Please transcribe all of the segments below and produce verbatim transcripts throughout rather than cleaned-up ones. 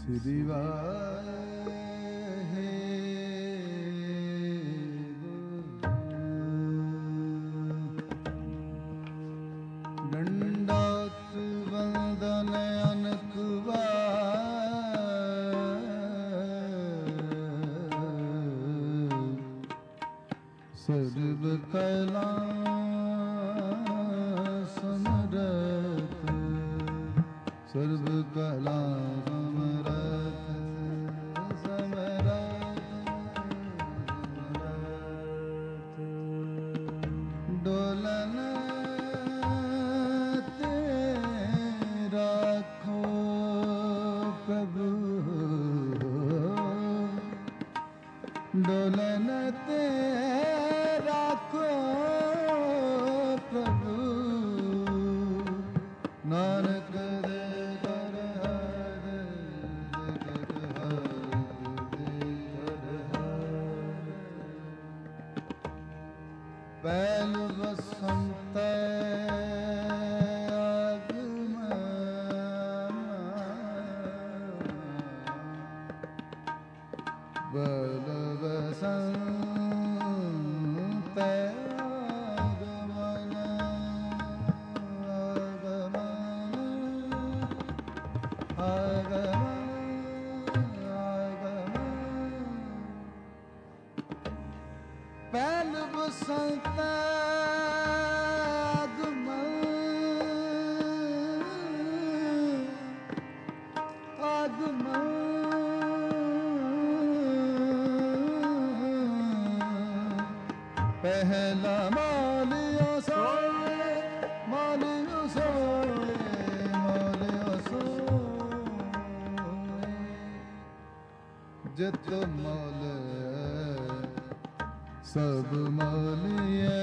ਸ੍ਰੀ ਵਾਹਿਗੁਰੂ ਦੰਡੋਤ ਵੰਦਨ ਅਨਕ ਵਾਰ ਸਰਬ ਕਲਾ ਸਮਰਥ ਸਰਬ ਕਲਾ ਡੋਲਨ ਤੇ ਰਾਖੋ ਪ੍ਰਭੂ ਨਾਨਕ ਦੇ ਦਰ ਹਰ ਜਗਤ ਹਰ ਦੇ ਦਰ ਹਰ ਪਹਿਲ ਵਸੰਤ ਬਲ ਬਸੰਤ ਆਗਮਨ ਆਗਮਨ ਆਗਮਨ ਆਗਮਨ ਪਹਿਲ ਬਸੰਤ ਆਗਮਨ ਆਗਮਨ ਪਹਿਲਾ ਮਾਲਿਓ ਸੋਏ ਮਾਲਿਓ ਸੋਏ ਮਾਲਿਓ ਸੋਏ ਜਿਤ ਮਲ ਸਭ ਮਾਲਿਏ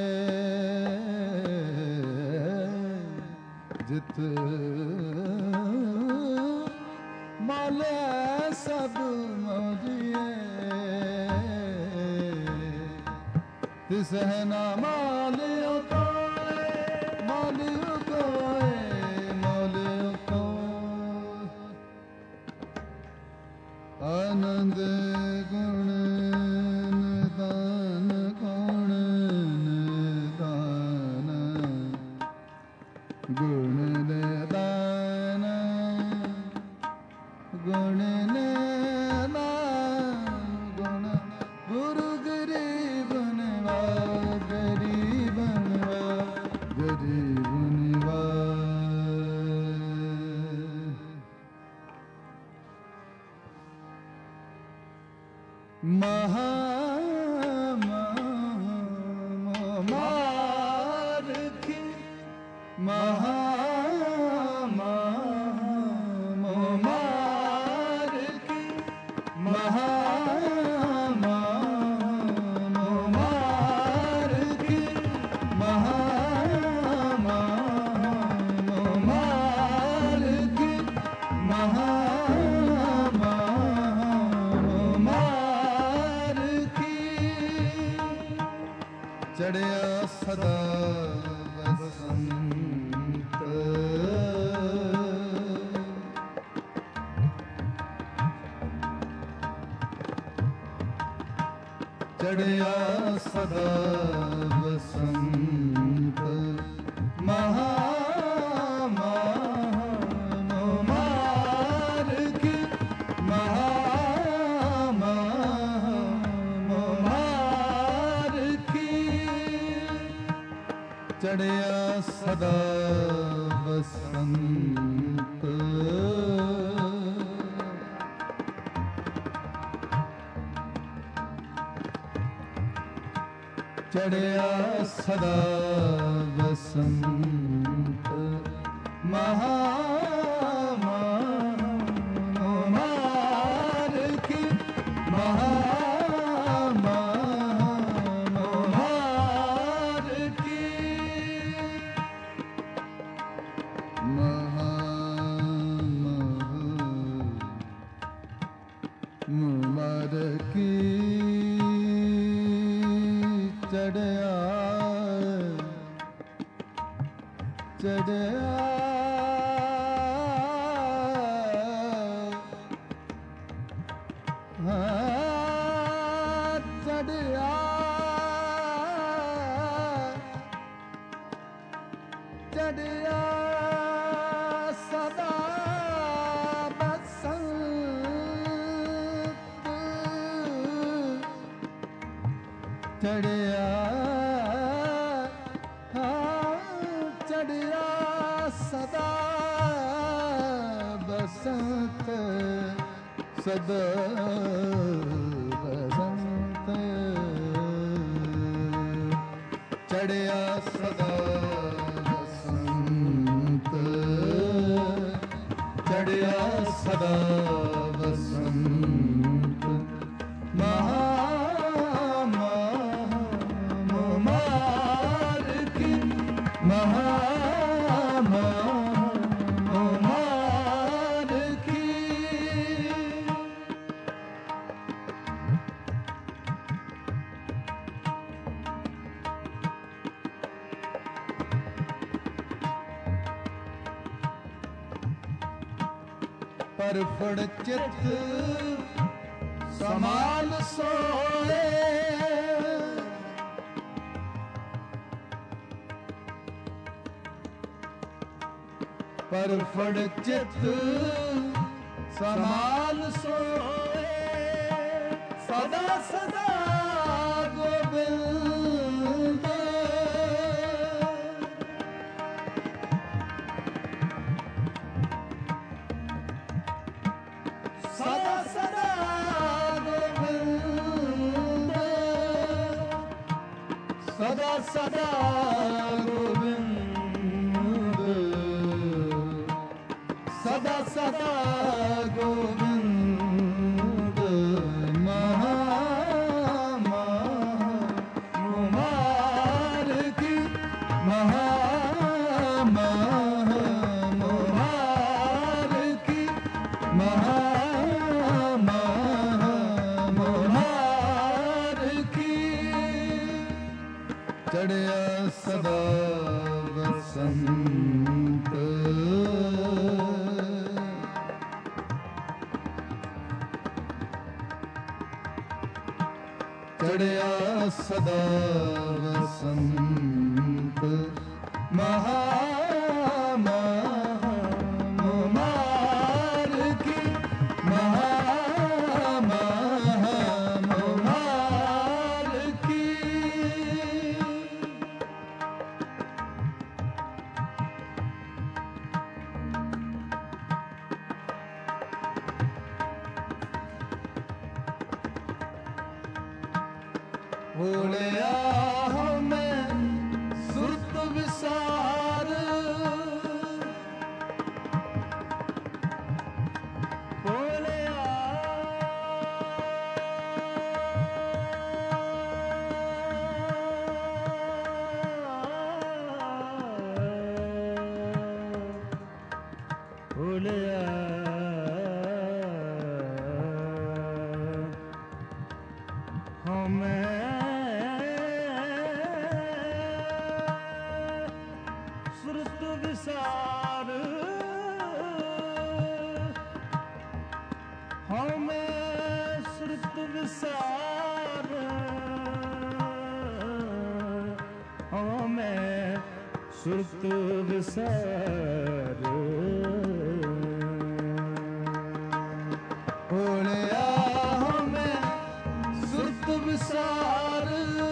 ਜਿਤ ਮਲ ਸਭ ਮਾਲਿਏ ਤਿਸ ਹੈ ਨਾ ਮਾਲਿਓ ਕੋਏ ਮਾਲਿਓ ਕੋਏ ਮਾਲਿਓ ਕੋਏ ਆਨੰਦ ਗੁਣ ਨਿਦਾਨ ਗੁਣ ਨਿਦਾਨ ਗੁਣ ਨਿਦਾਨ ਗੁਣ ਨਿਦਾਨ ਗੁਣ ਗੁਰੂ ਗਰੀਬ ਗਰੀਬ ਗਰੀਬ ਮਹਾ ਮਾਰਖੀ ਮਹਾ ਮਾਰਖੀ ਮਹਾ ਚੜਿਆ ਸਦਾ ਬਸੰਤ ਚੜਿਆ ਸਦਾ ਬਸੰਤ ਮਹਾ ਮਾਰਖੀ ਮਹਾ ਚੜਿਆ ਸਦਾ ਬਸੰਤ ਚੜਿਆ ਸਦਾ ਬਸੰਤ ਮਹਾ ਮਾਰਖੀ ਮਹਾ ਮਰ ਕੀ ਚੜਿਆ ਚੜਿਆ ਚੜਿਆ ਚੜਿਆ ਸਦਾ ਬਸੰਤ ਸਦਾ ਬਸੰਤ ਚੜਿਆ ਸਦਾ ਬਸੰਤ ਚੜਿਆ ਸਦਾ ਬਸੰਤ ਮਹਾ ਪਰ ਫੜ ਚਿੱਤ ਸਮਾਲ ਸੋਏ ਪਰ ਫੜ ਚਿੱਤ ਸਮਾਲ ਸੋਏ ਸਦਾ ਸਦਾ ਗੋਬਿੰਦ ਸਦਾ ਸਦਾ ਗੋਬਿੰਦ ਸਦਾ ਸਦਾ ਗੋਬਿੰਦ ਸਦਾ ਸਦਾ ਗੋਬਿੰਦ ਮਹਾ ਮੁਮਾਰ ਕੀ ਮਹਾ ਮੁਮਾਰ ਕੀ ਮਹਾ ਚੜਿਆ ਸਦਾ ਬਸੰਤ ਚੜਿਆ ਸਦਾ ਬਸੰਤ ਮਹਾ ਮੁਮਾਰ ਕੀ ਮਹਾ ਭੋਲਿਆ ਮੈਂ ਸੁਰਤ ਵਿਸਾਰ ਭੋਲਿਆ ਭੋਲਿਆ ਹਾਂ ਮੈਂ ਸੁਰਤ ਵਿਸਾਰ ਹਾਂ ਮੈਂ ਸੁਰਤ ਵਿਸਾਰ ਹਾਂ ਮੈਂ ਸੁਰਤ ਵਿਸਾਰ ਭੋਲਿਆ ਮੈਂ ਸੁਰਤ ਵਿਸਾਰ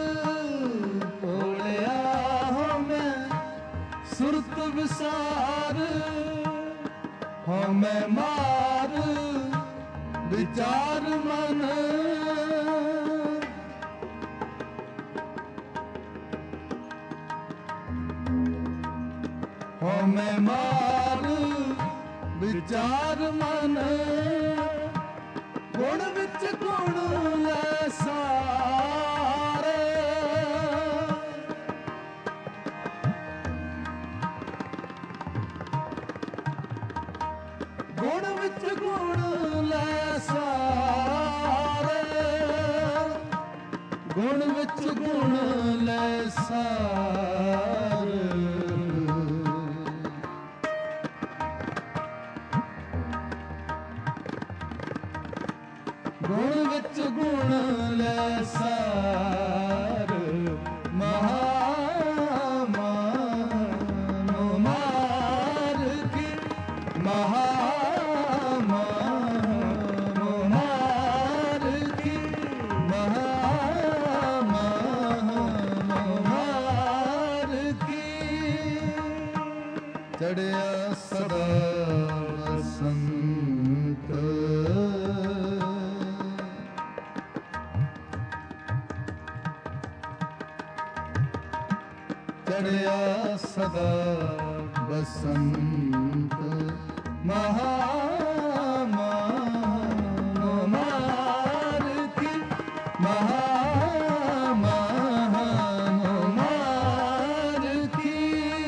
ਭੋਲਿਆ ਮੈਂ ਸੁਰਤ ਵਿਸਾਰ ਹਾਂ ਮੈਂ ਮਾਰ ਵਿਚਾਰ ਮਨ ਹਾਂ ਮੈਂ ਮਾਰ ਵਿਚਾਰ ਮਨ ਗੁਣ ਵਿੱਚ ਗੁਣ ਲੈ ਸਾਰੇ ਗੁਣ ਵਿੱਚ ਗੁਣ ਲੈ ਸਾਰੇ ਗੁਣ ਵਿੱਚ ਗੁਣ ਲੈ ਸਾਰੇ ਗੁਣ ਵਿੱਚ ਗੁਣ ਲੈ ਸਾਰ ਮਹਾ ਮੁਮਾਰ ਕੀ ਮਹਾ ਮੁਮਾਰ ਕੀ ਮਹਾ ਚੜਿਆ ਸਦਾ ਬਸੰਤ ਮਹਾ ਮਾਰ ਕੀ ਮਹਾ ਮਾਰ ਕੀ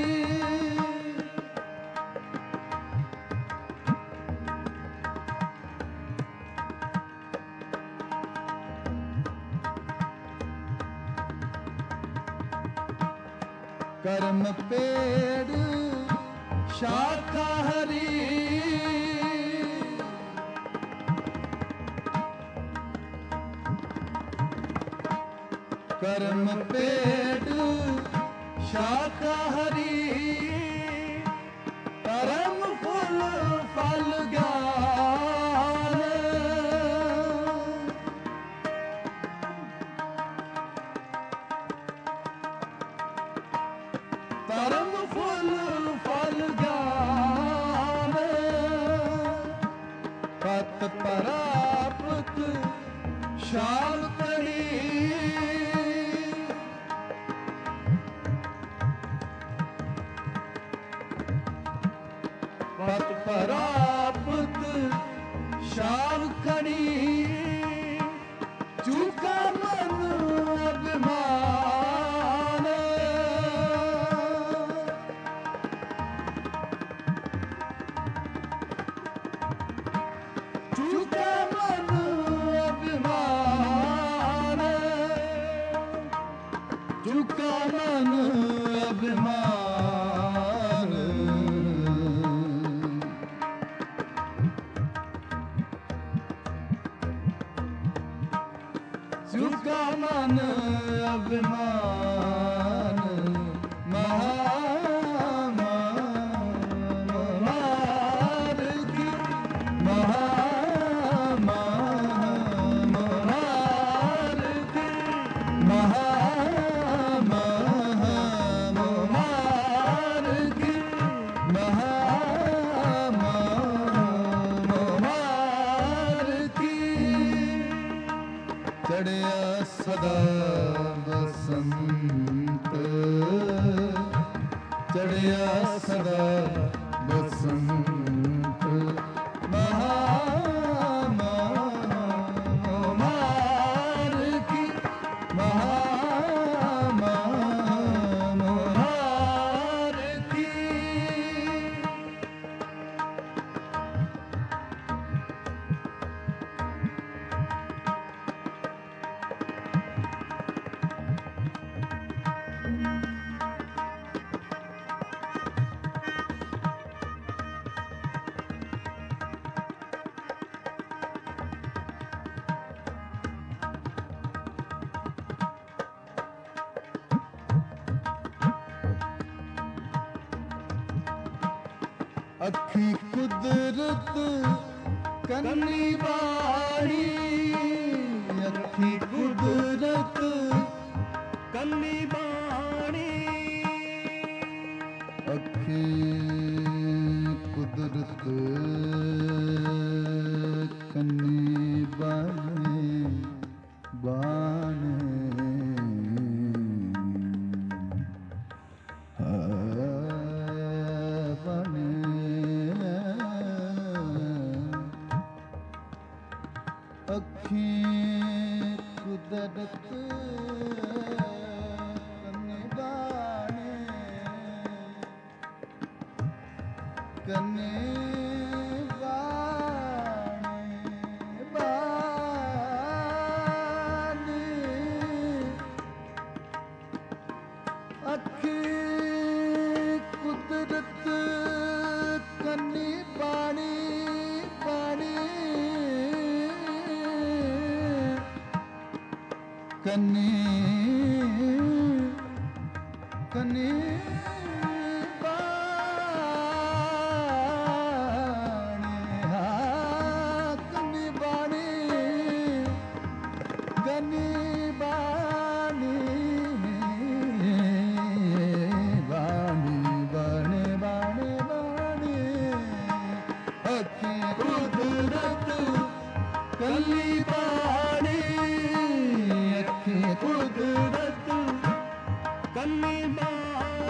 ਕਰਮ ਪੇੜ ਸ਼ਾਖਾ ਹਰੀ ਕਰਮ ਪੇੜ ਸ਼ਾਖਾ ਹਰੀ ਕਰਮ ਫੁੱਲ ਫਲ ਗਿਆਨ ਕਰਮ ਫੁੱਲ ਫਲ ਗਿਆਨ ਪਤ ਪ੍ਰਾਪਤ ਸ਼ਾਲ ਕੜੀ ਪਤ ਪ੍ਰਾਪਤ ਸ਼ਾਲ ਕੜੀ ਚੁਕਾ ਮਨ ਅਭਿਮਾਨ ਚੁਕਾ ਮਨ ਅਭਿਮਾਨ ਚੁਕਾ ਮਨ ਅਭਿਮਾਨ ਚੁਕਾ ਮਨ ਅਭਿਮਾਨ ਮਹਾ ਮਾਰ ਕੀ ਮਹਾ ਮਾਰ ਕੀ ਮਹਾ ਮਾਰ ਕੀ ਮਹਾ ਮਾਰ ਕੀ ਚੜਿਆ ਸਦਾ ਬਸੰਤ ਚੜਿਆ ਸਦਾ ਬਸੰਤ ਮਹਾ ਮਾਰ ਕੀ ਮਹਾ ਮਾਰ ਕੀ ਅੱਖੀ ਕੁਦਰਤ ਕੰਨੀ ਬਾਣੀ ਅੱਖੀ ਕੁਦਰਤ ਕੰਨੀ ਬਾਣੀ ਅੱਖੀ ਕੁਦਰਤ ਕੰਨੀ ਬਾਣੀ ਬਾਣੀ ਅੱਖੀ ਕੁਦਰਤ ਕੰਨੀ ਬਾਣੀ ਕੰਨੀ ਬਾਣੀ ਬਾਣੀ ਅੱਖੀ ਕੁਦਰਤ ਕੰਨੀ ਬਾਣੀ ਬਾਣੀ ਕੰਨੀ ਕੰਨੀ ਬਾਣੀ ਹਾਂ ਕੰਨੀ ਬਾਣੀ ਕੰਨੀ ਬਾਣੀ ਬਾਣੀ ਬਾਣੀ ਬਾਣੀ ਬਾਣੀ ਅੱਖੀ ਕੁਦਰਤ ਕੰਨੀ ਬਾਣੀ ਅੱਖੀ ਕੁਦਰਤ ਕੰਨੀ ਬਾਣੀ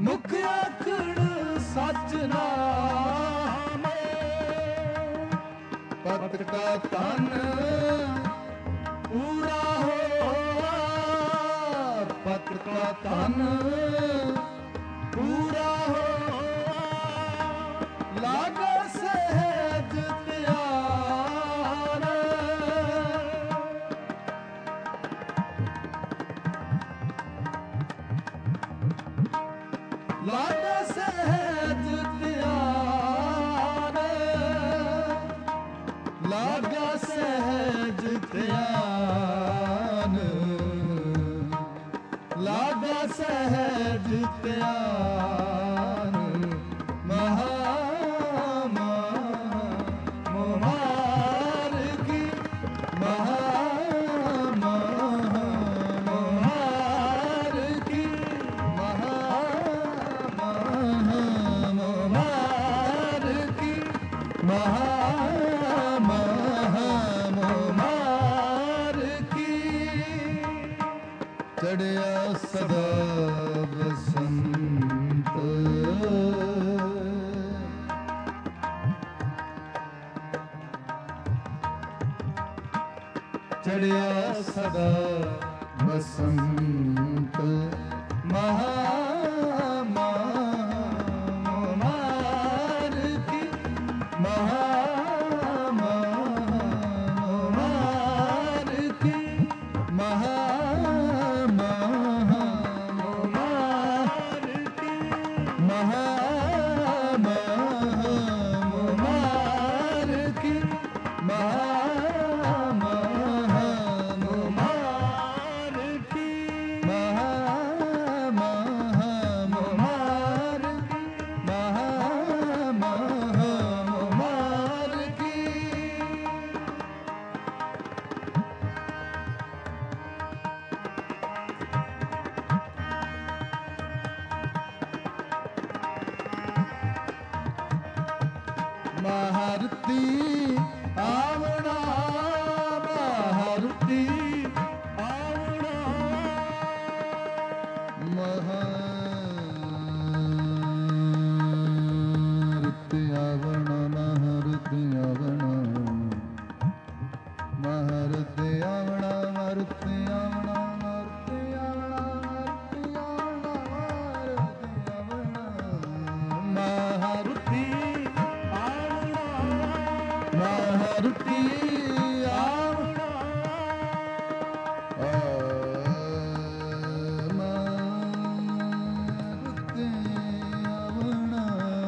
मुख आखड़ सच नाम पत का तन पूरा हो पत का तन पूरा हो लागा सहज त्यार लागा सहज त्यार लागा सहज त्यान लागा सहज त्यान महा मोहार की महा मोहार की महा मोहार की महा चढ़िया सदा बसंत चढ़िया सदा बसंत महा मोहार की महा मोहार की महा महारती आवड़ा महारती आवड़ा महारती आवड़ा महारती आवड़ा महारती आवड़ा महारती आवड़ा महारती आवड़ा महारती मारुति आवड़ा मारुति आवड़ा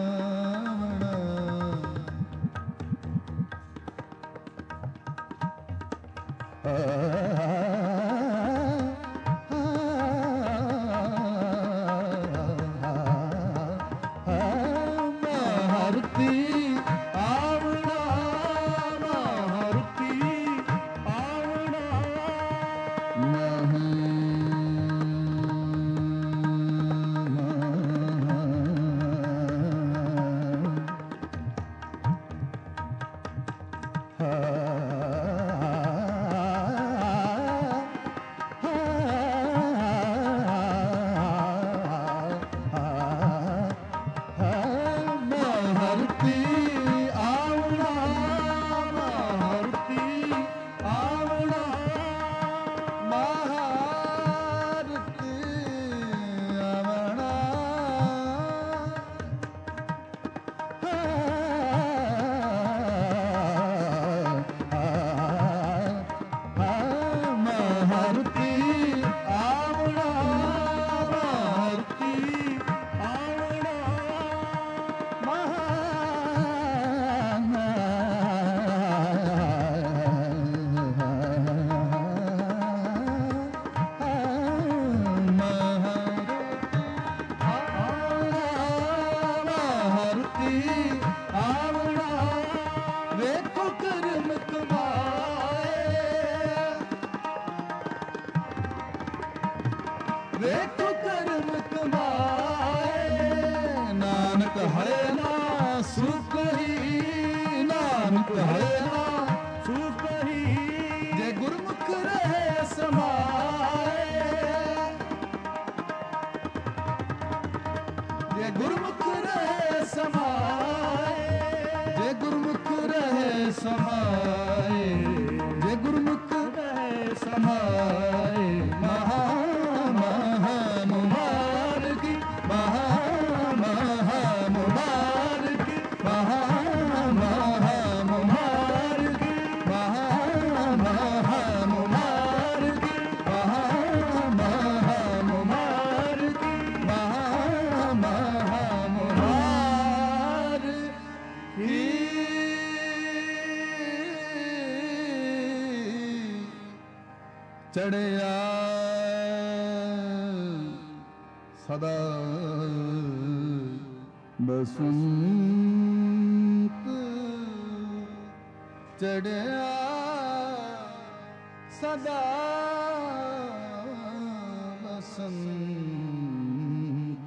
मारुति देखो कर्म कमाए नानक हरे ना सुख ही नानक हरे ना सुख ही जे गुरमुख रहे समाए गुरमुख रहे समाए, जे गुरमुख रहे समाए, जे गुरमुख रहे समाए। महा महा मुबारकी, महा महा मुबारकी, महा महा मुबारकी, महा महा मुबारकी, महा महा मुबारकी, महा महा मुबारकी। चढ़िया सदा बसंत, चढ़िया सदा बसंत।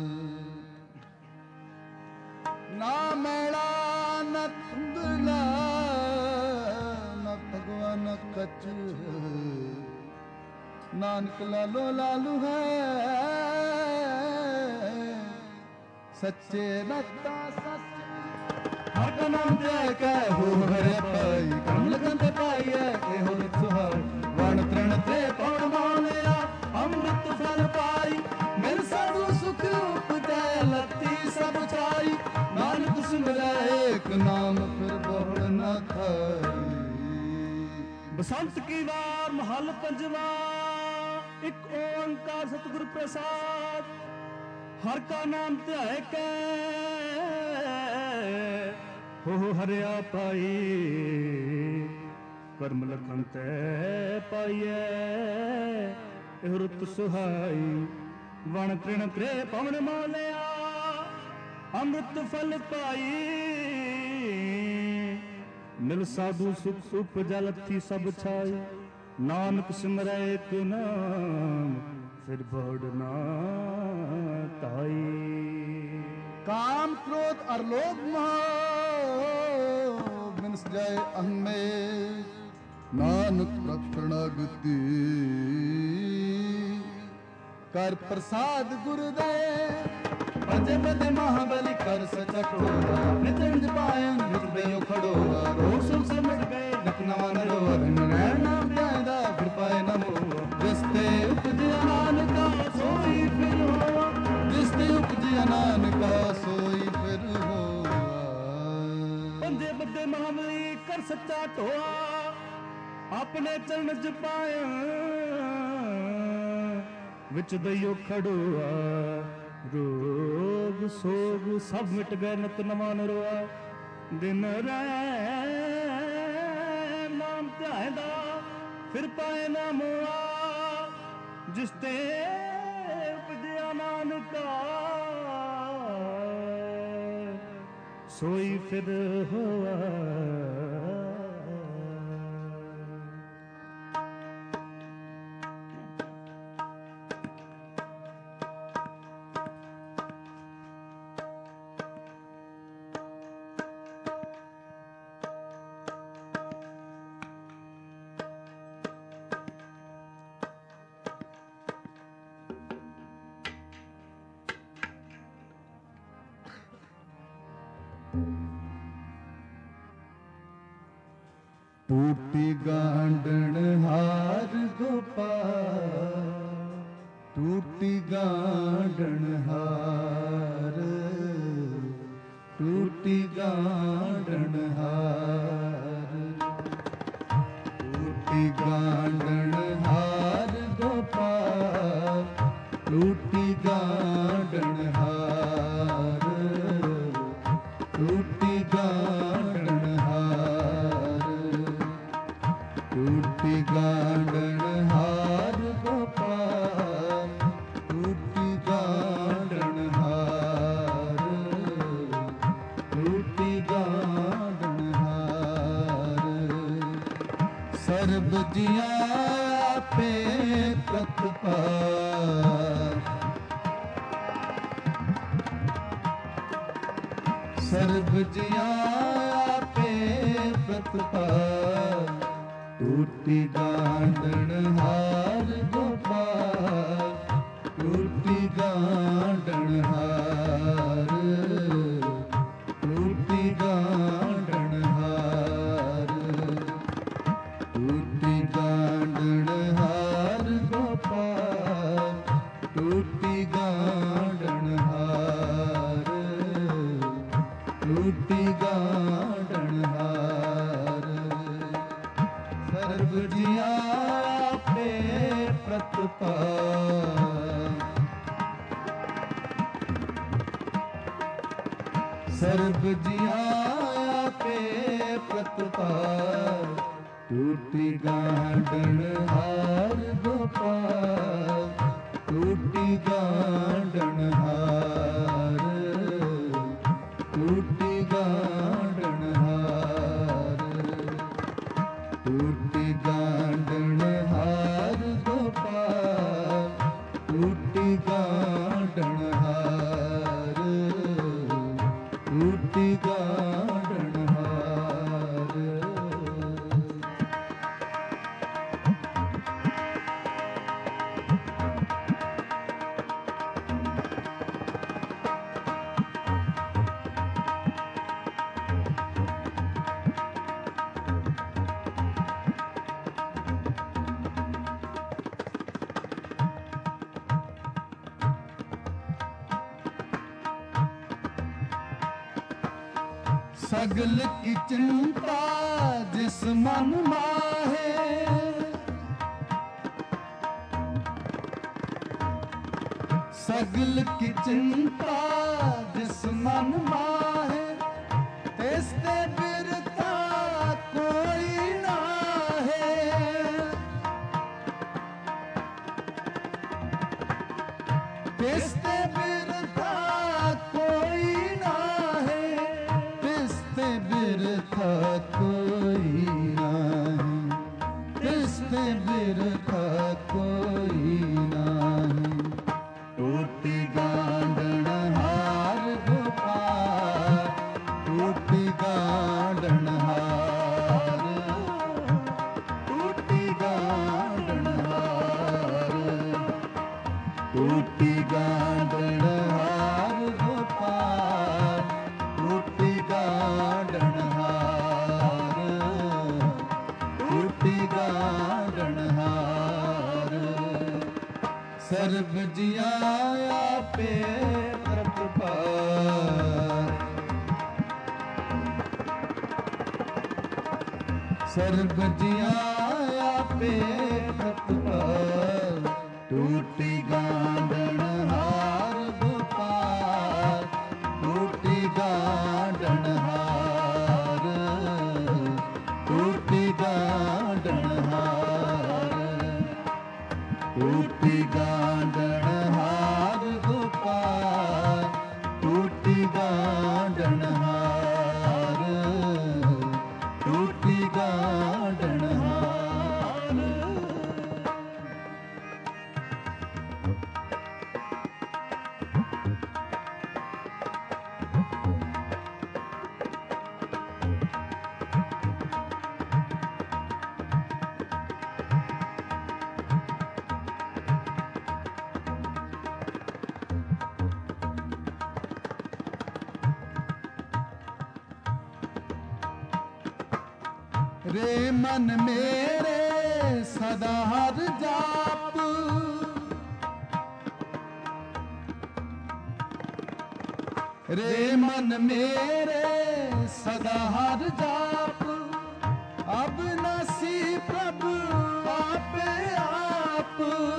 ना मेला न धुंधला, न भगवान कच, नानक लालो लालू है, सच्चे नता सच। हर का नाम जय कह हो हरे पाई, कमल कंते पाइए के हो सुहाई। वण तृण ते पौण मानिया, अमृत फल पाई। मिल साधु सुख उपजै, लती सब छाई। नानक सिमरै एक नाम, फिर बहुड़ न खाई। बसंत की वार महल पंजवा, एक ओंकार सतगुर प्रसाद। हर का नाम ध्याय कै हो हरिया पाई। कर्म लखन तै पाइए एह रुत सुहाई। वण तृण त्रे पवन मोलिया, अमृत फल पाई। मिल साधु सुख उपजै, लथी सब छाई। नानक सिमरै एक नाम, फिर बहुड़ न ताई। काम क्रोध और लोभ मोह बिनस जाए अहं में। नानक प्रकरणागति कर प्रसाद गुरुदेव। पंजे पदे महाबली कर सचटोरा, नितंज पायन नितबेयो खड़ोरा। रोग सुख से मिट गए नकनवा नरोवर, नरैन नाम ध्यायदा फिर पाए नमो। जिसते उपजया नानका सोई फिर होवा, जिसते उपजया नानका सोई फिर होवा। पंजे पदे महाबली कर सच्चा टोआ, अपने चरण च पाया विच दइयो खड़ोआ। रोग सोग सब मिट गए, नित नवा नरोआ। दिन रैन नाम ध्यायदा फिर पाए ना मोआ। जिसते उपजया नानका सोई फिर होआ। टूटी गांडन हार गोपाल, टूटी गांडन हार, टूटी गांडन हार, टूटी गांडन हार गोपाल, टूटी गांडन हार, टूटी गांडन हार, टूटी गांडन हार गोपाल, टूटी गांडन हार, टूटी गांडन हार। सर्ब जिया पे प्रतिपाल, सर्ब जिया पे प्रतिपाल, टूटी गांडन हार गोपाल, टूटी गांडन हार, टूटी गांडन हार, टूटी गांडन हार गोपाल, टूटी गांडन हार, टूटी गांडन हार। सर्व जिया पे प्रतपाल, सर्व जिया पे प्रतपाल, टूटी गांडन हार गोपाल, टूटी गांडन हार, टूटी गांडन हार, टूटी गांडन हार गोपाल, टूटी गांडन हार, टूटी गांडन हार। सगल की चिंता जिस मन माहे, सगल की चिंता जिस मन माहे, तिसते बिरता कोई ना है, तिसते बिरता कोई ना है, तिसते बिरथा कोई नाही, तिसते बिरथा कोई नाही। टूटी गांडन हार गोपाल, टूटी गांडन हार, टूटी गांडन हार, टूटी गांडन हार गोपाल, टूटी गांडन हार, टूटी गांडन हार। सर्व जिया पे प्रतपाल, सर्व जिया पे प्रतपाल, टूटी गांडन हार गोपाल, टूटी गांडन हार, टूटी गांडन हार, टूटी गांडन हार गोपाल, टूटी गांडन हार, टूटी गांडन हार। रे मन मेरे सदा हर जाप, रे मन मेरे सदा हर जाप, अब नसी प्रभु आपे आप,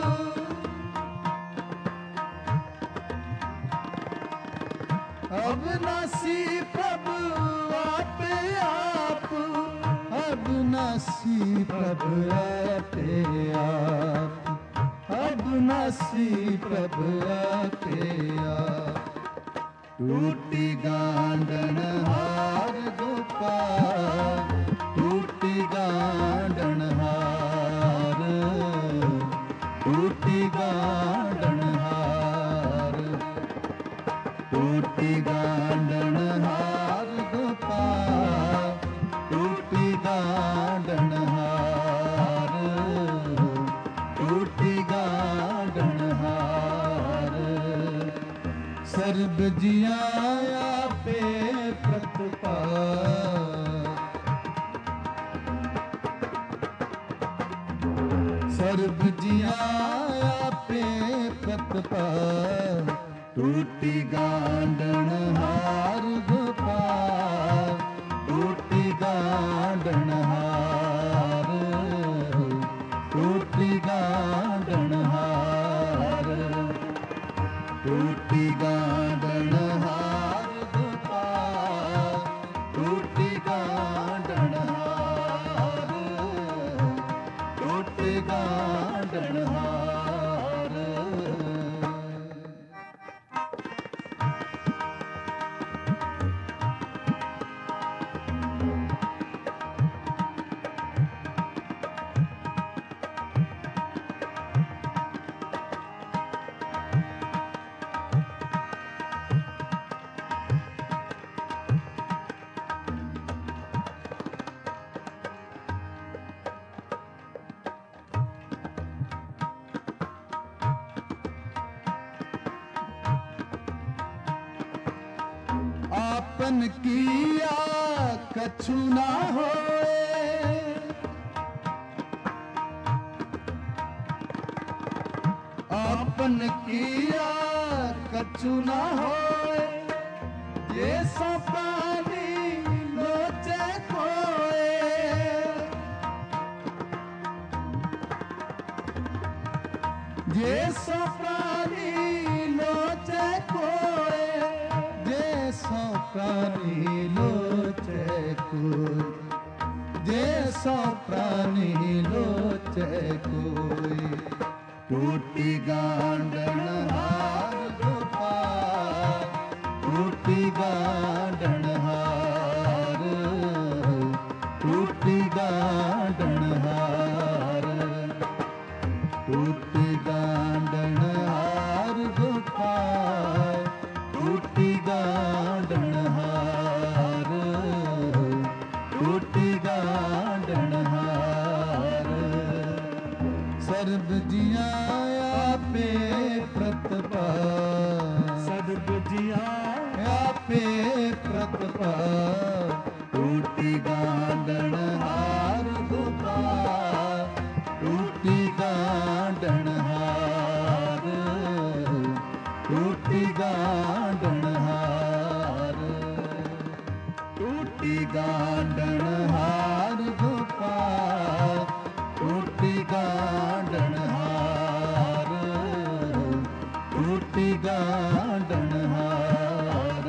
अब नसी प्रभु आपे आप, अब नसी प्रभु आपे आप, अब नसी प्रभु आपे आप। टूटी गांडन हार गोपाल, टूटी गांडन हार, टूटी गांडन हार, टूटी गांडन हार गोपाल, टूटी गांडन हार, टूटी गांडन हार। ਸਰਬ ਜੀਆਂ ਆਪੇ ਪ੍ਰਤਪਾਲ, ਸਰਬ ਜੀਆਂ ਆਪੇ ਪ੍ਰਤਪਾਲ, ਟੂਟੀ ਗਾਂਡਣ ਹਾਰ ਗੋਪਾਲ, ਟੂਟੀ ਗਾਂਡਣ ਹਾਰ, ਟੂਟੀ ਗਾਂਡਣ ਹਾਰ, ਟੂਟੀ ਗਾਂਡਣ ਹਾਰ ਗੋਪਾਲ, ਟੂਟੀ ਗਾਂਡਣ ਹਾਰ, ਟੂਟੀ ਗਾਂਡਣ ਹਾਰ। आपन किया कछु ना होए, आपन किया कछु ना होए, ये सो प्राणी लोचे कोए, ये सो प्राणी लोचे कोए, सो प्राणी लोचे कोई, जे सो प्राणी लोचे कोई, टूटी गांडन हार गोपाल, टूटी गांडन हार, टूटी गांडन हार, टूटी गांडन हार गोपाल, टूटी गांडन हार, टूटी गांडन हार। सर्ब जिया आपे प्रतपाल, सर्ब जिया आपे प्रतपाल, टूटी गांडन हार गोपाल, टूटी गांडन हार, टूटी गांडन हार, टूटी गांडन हार गोपाल, टूटी गांडन हार, टूटी गांडन हार।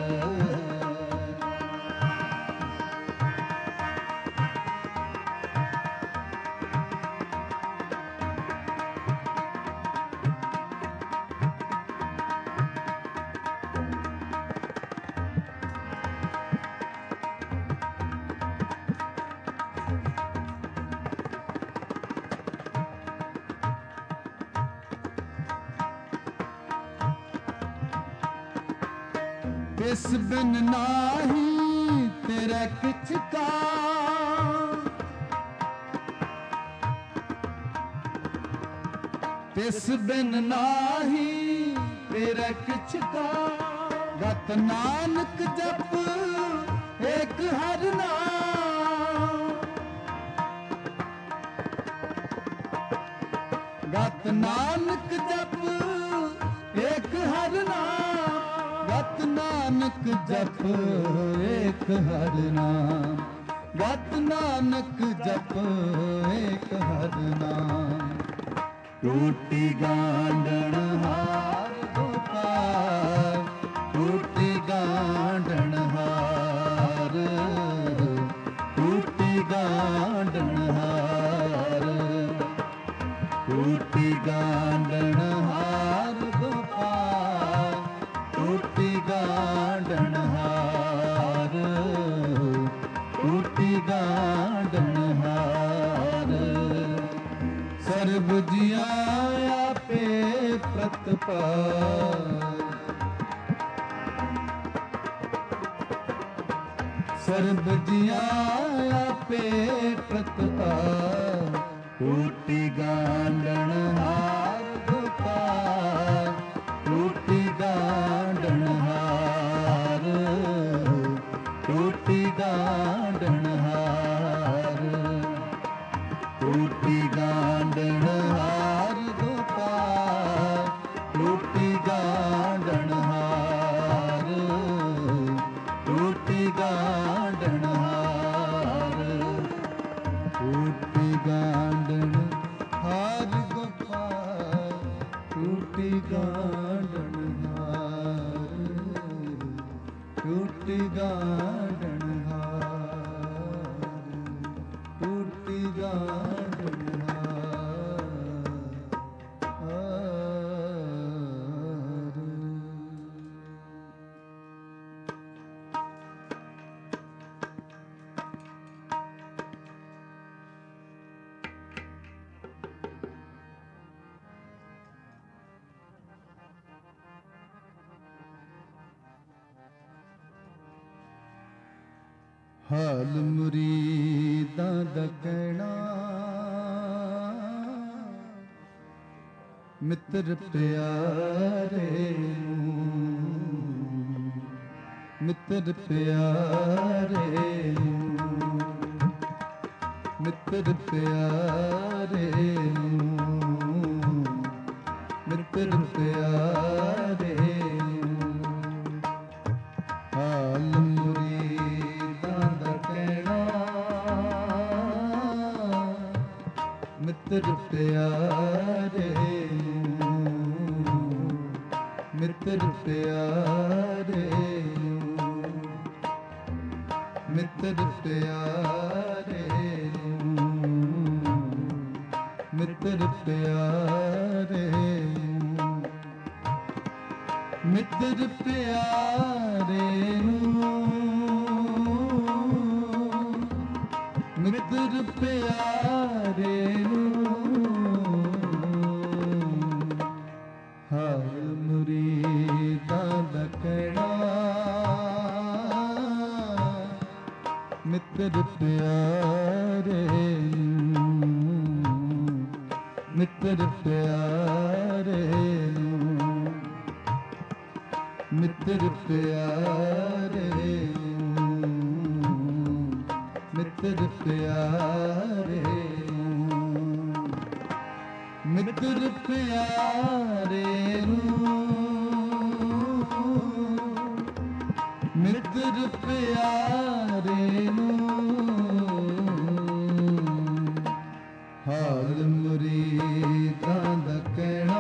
तिस बिन नाही तेरा किछ का, तिस बिन नाही तेरा किछ का, गत नानक जप एक हर नाम, गत नानक जप एक हर नाम, गत नानक जप एक हर नाम, गत नानक जप एक हर नाम, टूटी गांडन हार गोपाल, टूटी गांडन हार, टूटी गांडन हार, टूटी गांडन हार गोपाल, टूटी गांडन हार, टूटी गांडन हार। सर्ब जिया आपे प्रतपाल, सर्ब जिया आपे प्रतपाल, टूटी गांडन हार गोपाल, टूटी गांडन हार, ਗਾਡਣ ਹਾਰ, ਟੂਟੀ ਗਾਡਣ ਹਾਰ, ਟੂਟੀ ਗਾਡਣ ਹਾਰ, ਹਾਰ। ਹਾਲ ਮੁਰੀਦਾਂ ਦਾ ਕਹਿਣਾ, ਮਿੱਤਰ ਪਿਆਰੇ ਨੂੰ, ਮਿੱਤਰ ਪਿਆਰੇ ਨੂੰ, ਮਿੱਤਰ ਪਿਆਰੇ ਨੂੰ, ਮਿੱਤਰ ਪਿਆਰੇ ਨੂੰ। ਹਾਲ ਮੁਰੀਦਾਂ ਦਾ ਕਹਿਣਾ, ਮਿੱਤਰ ਪਿਆਰੇ ਨੂੰ, ਮਿੱਤਰ ਪਿਆਰੇ ਨੂੰ, ਮਿੱਤਰ ਪਿਆਰੇ ਨੂੰ, ਮਿੱਤਰ ਪਿਆਰੇ ਨੂੰ, ਮਿੱਤਰ ਪਿਆਰੇ ਨੂੰ, ਮਿੱਤਰ ਪਿਆਰੇ ਨੂੰ। ਹਾਲ ਮੁਰੀਦਾਂ ਦਾ ਕਹਿਣਾ, ਮਿੱਤਰ ਪਿਆਰੇ ਨੂੰ, ਮਿੱਤਰ ਪਿਆਰੇ ਨੂੰ, ਮਿੱਤਰ ਪਿਆਰੇ ਨੂੰ, ਮਿੱਤਰ ਪਿਆਰੇ ਨੂੰ, ਮਿੱਤਰ ਪਿਆਰੇ ਨੂੰ, ਮਿੱਤਰ ਪਿਆਰੇ ਨੂੰ। ਹਾਲ ਮੁਰੀਦਾਂ ਦਾ ਕਹਿਣਾ,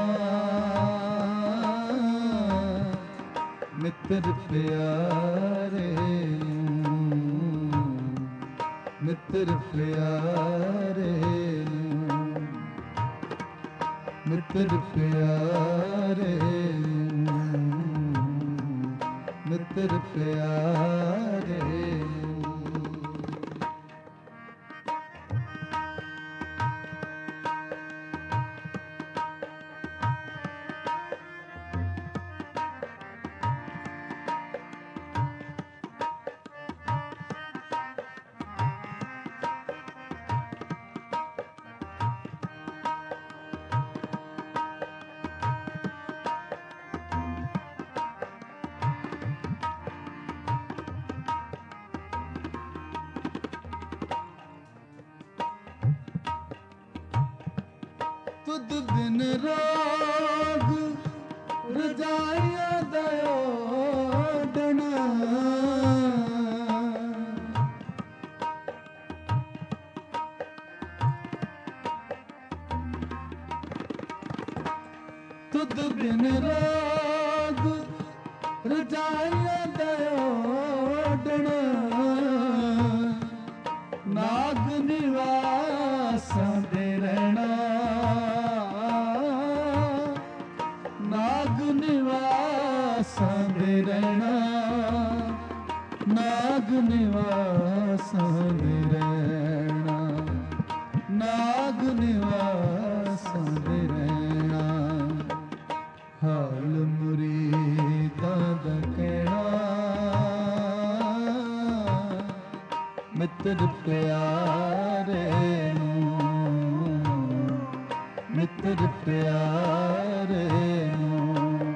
ਮਿੱਤਰ ਪਿਆਰੇ ਨੂੰ, ਮਿੱਤਰ ਪਿਆਰੇ ਨੂੰ, ਮਿੱਤਰ ਪਿਆਰੇ ਨੂੰ, ਮਿੱਤਰ ਪਿਆਰੇ ਨੂੰ। ਤੁਧ ਬਿਨ ਰਾਗ ਰਜਾਈਆਂ ਦਾ ਓਡਣਾ, ਤੁਧ ਬਿਨ ਰਾਗ ਰਜਾਈਆਂ ਦਾ ਓਡਣਾ, ਨਾਗ ਨਿਵਾਸਾਂ ਦੇ ਰਹਿਣਾ, ਨਾਗ ਨਿਵਾਸਾਂ ਦੇ ਰਹਿਣਾ, ਨਾਗ ਨਿਵਾਸਾਂ ਦੇ ਰਹਿਣਾ, ਨਾਗ ਨਿਵਾਸਾਂ ਦੇ ਰਹਿਣਾ। ਹਾਲ ਮੁਰੀਦਾਂ ਦਾ ਕਹਿਣਾ, ਮਿੱਤਰ ਪਿਆਰੇ ਨੂੰ, ਮਿੱਤਰ ਪਿਆਰੇ ਨੂੰ,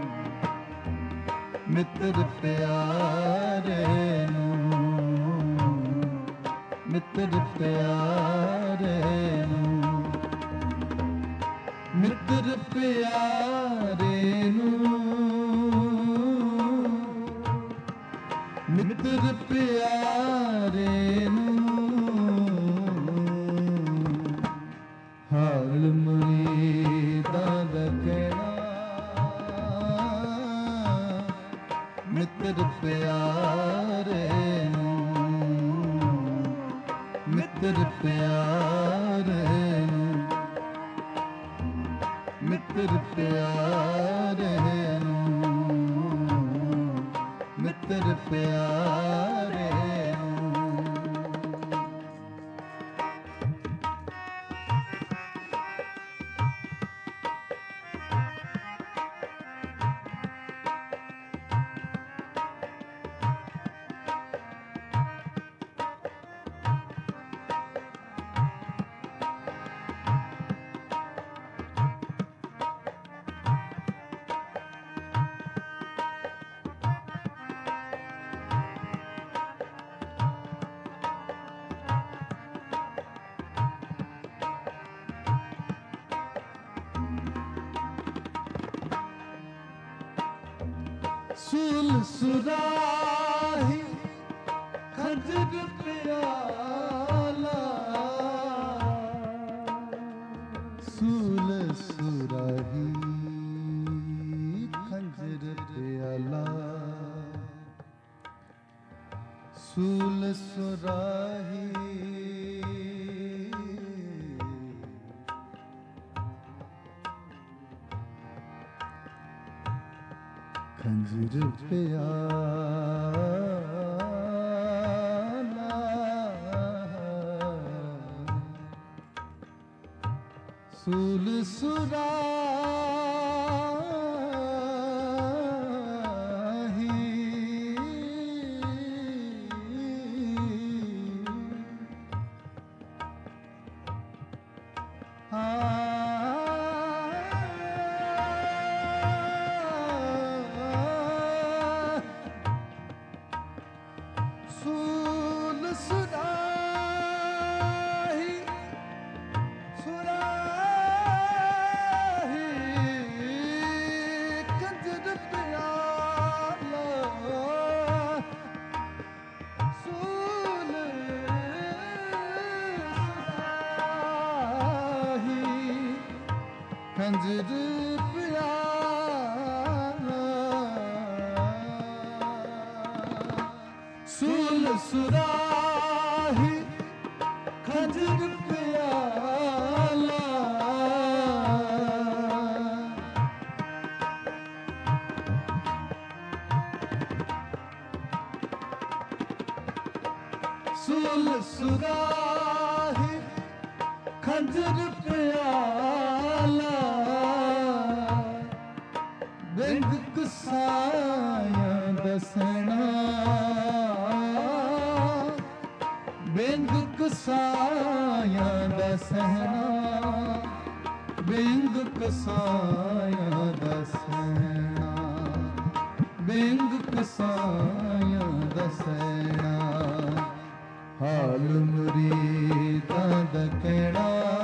ਮਿੱਤਰ ਪਿਆਰੇ ਨੂੰ, ਮਿੱਤਰ ਪਿਆਰੇ ਨੂੰ, ਮਿੱਤਰ ਪਿਆਰੇ ਨੂੰ, ਮਿੱਤਰ ਪਿਆਰੇ ਨੂੰ। ਹਾਲ ਮੁਰੀਦਾਂ ਦਾ ਕਹਿਣਾ, ਮਿੱਤਰ ਪਿਆਰੇ ਨੂੰ, ਮਿੱਤਰ ਪਿਆਰੇ ਨੂੰ, ਮਿੱਤਰ ਪਿਆਰੇ ਨੂੰ, ਮਿੱਤਰ ਪਿਆਰੇ ਨੂੰ। ਸੂਲ ਸੁਰਾਹੀ ਖੰਜਰ ਪਿਆਲਾ, ਸੂਲ ਸੁਰਾਹੀ ਖੰਜਰ ਪਿਆਲਾ, ਸੂਲ ਸੁਰਾਹੀ ਖੰਜਰ ਪਿਆਲਾ, ਸੂਲ ਸੁਰਾਹੀ ਸੂਲ ਸੁਰਾਹੀ ਸੁਰਾਹੀ ਖੰਜਰ ਪਿਆਲਾ, ਸੂਲ ਸੁਰਾਹੀ ਖੰਜਰ ਪਿਆਲਾ, ਸੂਲ ਸੁਰਾਹੀ ਖੰਜਰ ਪਿਆਲਾ, ਸੂਲ ਸੁਰਾਹੀ ਖੰਜਰ ਪਿਆਲਾ, ਬਿੰਦ ਕਸਾਇਆ ਦਸਣਾ, ਬਿੰਦ ਕਸਾਇਆ ਦਸਣਾ, ਬਿੰਦ ਕਸਾਇਆ ਦਸਣਾ, ਬਿੰਦ ਕਸਾਇਆ ਦਸਣਾ, ਹਾਲ ਮੁਰੀਦਾਂ ਦਾ ਕਹਿਣਾ,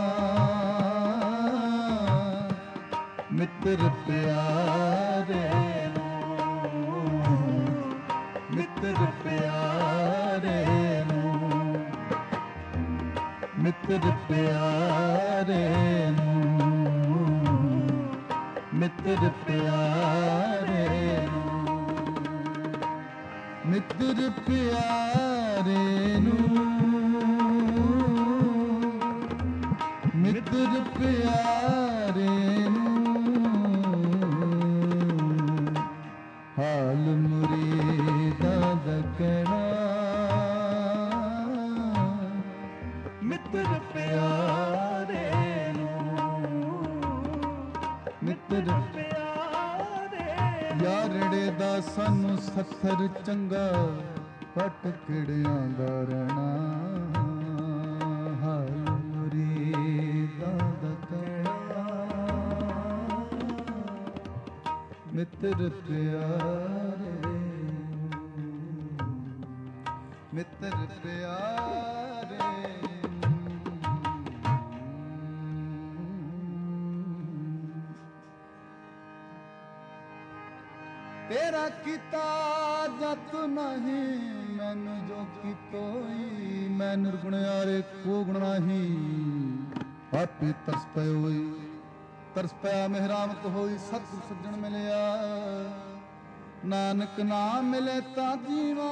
ਮਿੱਤਰ ਪਿਆਰੇ ਨੂੰ, ਮਿੱਤਰ ਪਿਆਰੇ ਨੂੰ, ਮਿੱਤਰ ਪਿਆਰੇ ਨੂੰ, ਮਿੱਤਰ ਪਿਆਰੇ ਨੂੰ, ਮਿੱਤਰ ਪਿਆਰੇ ਨੂੰ, ਮਿੱਤਰ ਪਿਆਰੇ ਨੂੰ, ਹਾਲ ਮੁਰੀਦਾਂ ਦਾ ਕਹਿਣਾ, ਮਿੱਤਰ ਪਿਆਰੇ ਨੂੰ, ਮਿੱਤਰ ਪਿਆਰੇ, ਯਾਰੜੇ ਦਾ ਸਾਨੂੰ ਸੱਥਰ ਚੰਗਾ, ਪਟ ਕਿੜਿਆਂ ਦਾ ਰਹਿਣਾ, ਹਾਲ ਮੁਰੀਦਾਂ ਦਾ ਕਹਿਣਾ, ਮਿੱਤਰ ਪਿਆਰੇ ਨੂੰ, ਮਿੱਤਰ ਪਿਆਰੇ ਨੂੰ। ਤੇਰਾ ਕੀਤਾ ਜਤ ਨਹੀਂ ਮੈਨੂੰ ਜੋ ਕੀਤੋਈ, ਮੈਂ ਨਿਰਗੁਣਿਆਰੇ ਕੋ ਗੁਣ ਨਹੀਂ, ਆਪੇ ਤਰਸ ਪਏ ਹੋਈ, ਤਰਸ ਪਿਆ ਮਿਹਰਾਮਤ ਹੋਈ, ਸਤਿਗੁਰ ਸੱਜਣ ਮਿਲਿਆ, ਨਾਨਕ ਨਾਮ ਮਿਲੇ ਤਾਂ ਜੀਵਾ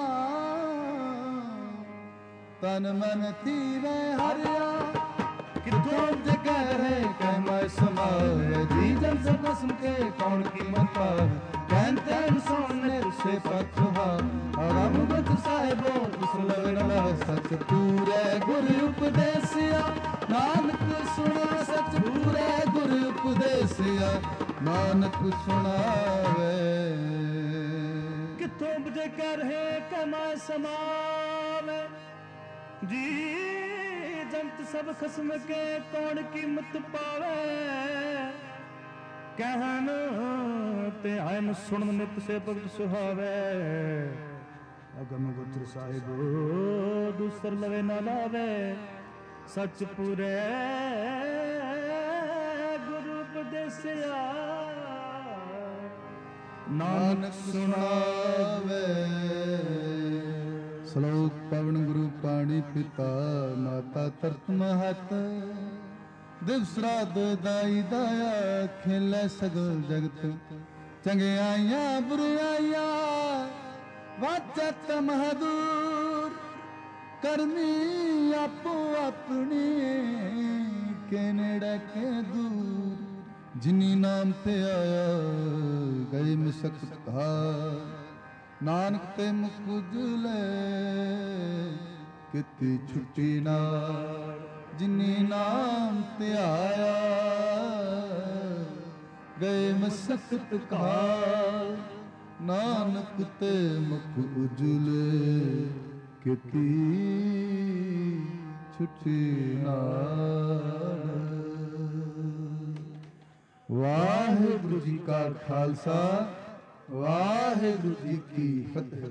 ਤਨ ਮਨ ਥੀਵੇ ਹਰਿਆ ਕਿਥੋਂ ਜਗੈ ਰਹੇ ਕਹਿ ਮੈਂ ਸਮਾਵੇ ਜੀ ਜਨ ਸਭ ਸੁਨ ਕੇ ਕੌਣ ਕੀਮਤ ਪਾਵੇ ਕਹਿਨ ਤੈਨ ਸੋਨੇ ਸੇ ਪਥਵਾ ਆਰਾਮ ਬਤ ਸਾਹਿਬੋ ਤੁਸ ਲਵੇ ਨ ਲਵੇ ਸਚ ਪੂਰੇ ਗੁਰ ਉਪਦੇਸਿਆ ਨਾਨਕ ਸੁਣਾ ਸਚ ਪੂਰੇ ਗੁਰ ਉਪਦੇਸਿਆ ਨਾਨਕ ਸੁਣਾਵੇ ਕਿਥੋਂ ਬਜੇ ਕਰ ਹੈ ਕਮਾ ਸਮਾਵੇ ਜੀ ਜੰਤ ਸਭ ਖਸਮ ਕੇ ਕੌਣ ਕੀਮਤ ਪਾਵੇ ਕਹਿਨ ਤੇ ਆਇਨ ਸੁਣਨ ਨਿਤ ਸੇ ਭਗਤ ਸੁਹਾਵੇ ਅਗਮ ਗੁਰ ਸਾਹਿਬ ਦੂਸਰ ਲਵੇ ਨਾ ਲਾਵੇ ਸੱਚ ਪੂਰੇ ਗੁਰੂ ਉਪਦੇਸਿਆ ਨਾਨਕ ਸੁਣਾਵੇ। ਸ਼ਲੋਕ ਪਵਨ ਗੁਰੂ ਪਾਣੀ ਪਿਤਾ ਮਾਤਾ ਤਰਤ ਮਹਤ ਦਿਵਸ ਰਾਤ ਦਾਈ ਦਾਇਆ ਖੇਲੇ ਸਗਲ ਜਗਤ ਚੰਗਿਆਈਆਂ ਬੁਰਾਈਆਂ ਵਾਚਤ ਮਹਦੂਰ ਕਰਮੀ ਆਪੋ ਆਪਣੀ ਕੇ ਨੇੜੇ ਕੇ ਦੂਰ ਜਿਨੀ ਨਾਮ ਤੇ ਆਇਆ ਗਏ ਮਸਕਤ ਕਾ ਨਾਨਕ ਤੇ ਮੁਖ ਉਜਲੇ ਕਿਤੇ ਛੁੱਟੀ ਨਾ ਜਿਨੀ ਨਾਮ ਤੇ ਆਇਆ ਗਏ ਮਸਕਤ ਕਾ ਨਾਨਕ ਤੇ ਮੁਖ ਉਜਲੇ ਕਿਤੇ ਛੁੱਟੀ ਨਾ। ਵਾਹਿਗੁਰੂ ਜੀ ਕਾ ਖਾਲਸਾ ਵਾਹਿਗੁਰੂ ਜੀ ਕੀ ਫਤਿਹ।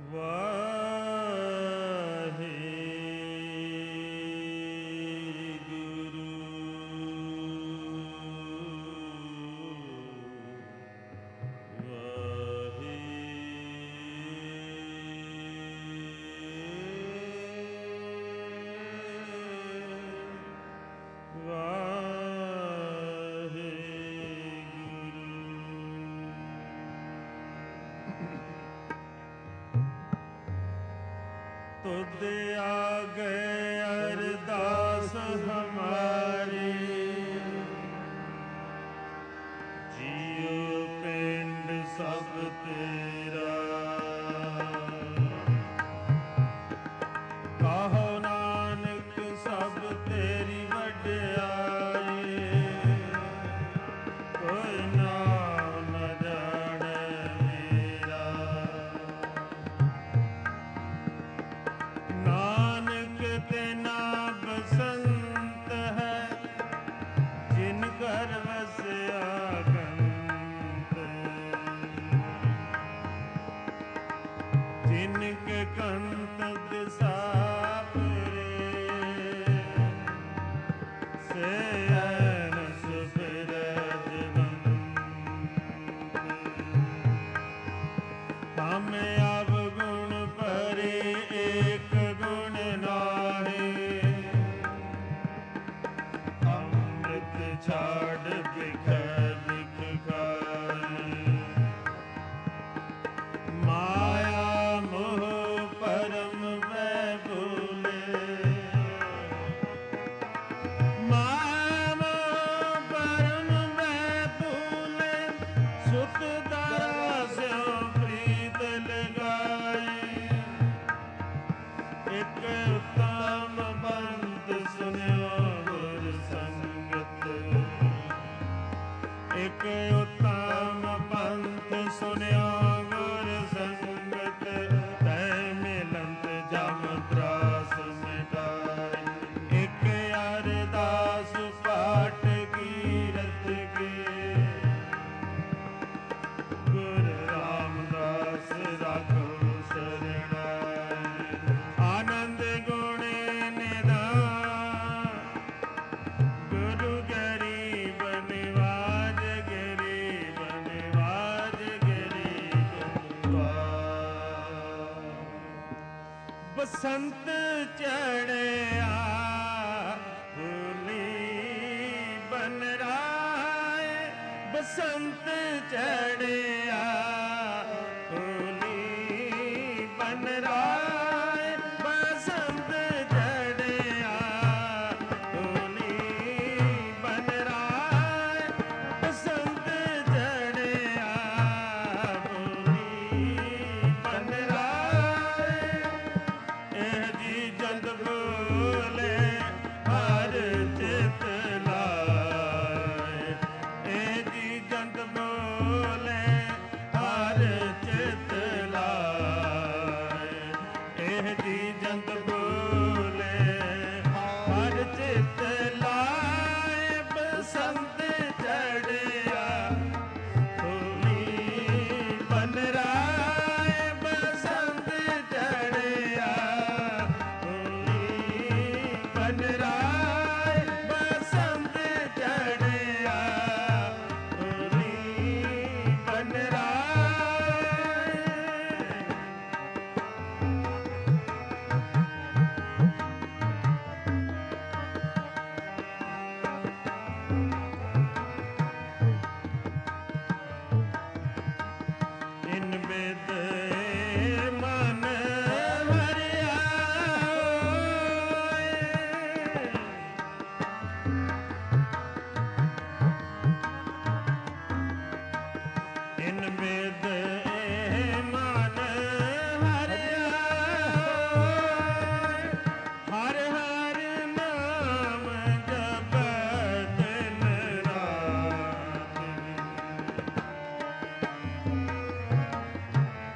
तुद आगे अरदास हमारी, जियो पिंड सब तेरा। कहो नानक सब तेरी वड्याई, कोई नाम न जाने मेरा। नानक तेना बसंत है, जिन कर वसया कंत। जिनके कंत दिसा फिरे, से अनस बिरज बंत। हम अवगुण परे एक गुण नाहि, अमृत छाड़ बिखर खाए। माया मोह परम वै भूले, माया मोह परम वै भूले। सुत दास्यों प्रीत लगाए, एक उत्तम पंथ सुनियो गुर संगत। एक उत्तम पंथ सुनियो गुर संगत। तै मिलंत जम त्रास मिटाए, एक अरदास पाठ कीरत की। गुर रामदास राखो शरणाई, आनंद गुणे निधान। गुरु गरीब निवाज, गरीब निवाज, गरीब निवाज। बसंत चढ़या होली बन राय, बसंत चढ़या होली बन राय। बसंत चढ़या होली बन राय, बसंत चढ़या होली बन राय। एह जी जंत बोले हर चित लाए, एह जी जंत बोले हर चित लाए। एह जी जंत बोले हर चित लाए। बसंत चढ़या होली बन राय, बसंत चढ़या होली बन राय। बसंत चढ़या होली बन राय। इन बेद मन भरिया होए। इन बेद मन भरिया होए। हर हर नाम जपत दिन रात।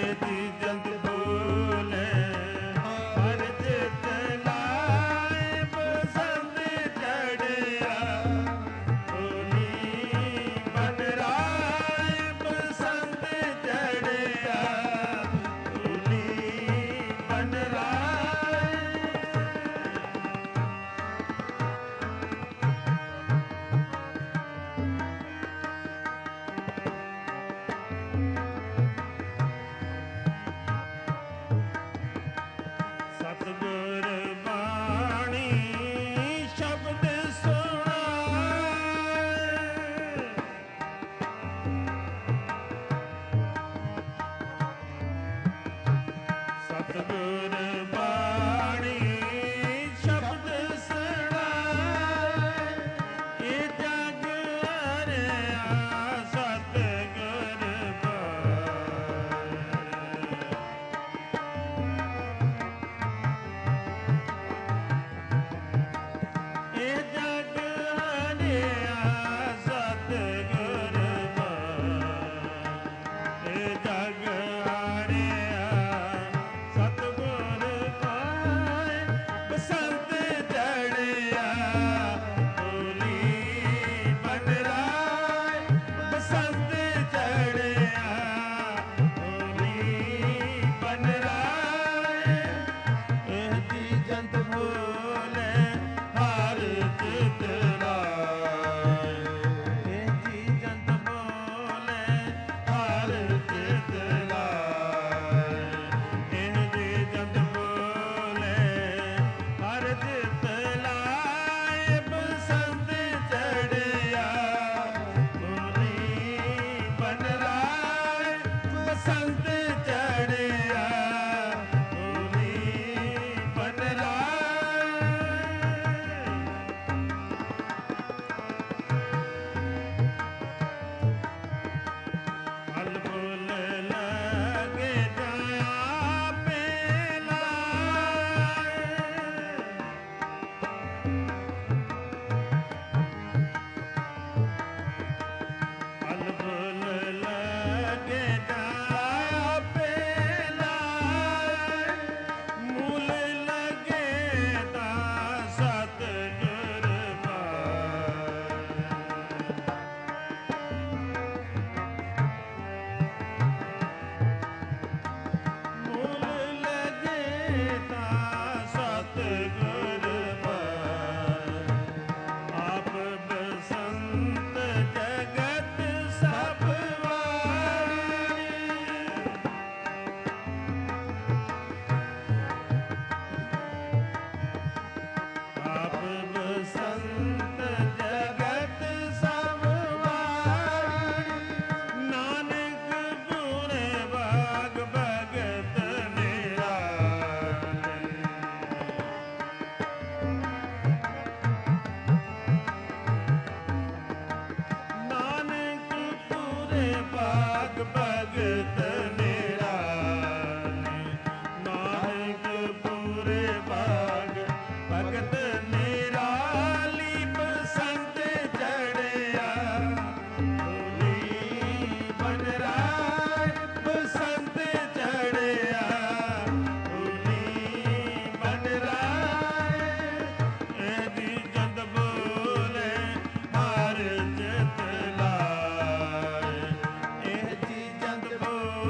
ਬੋਲੇ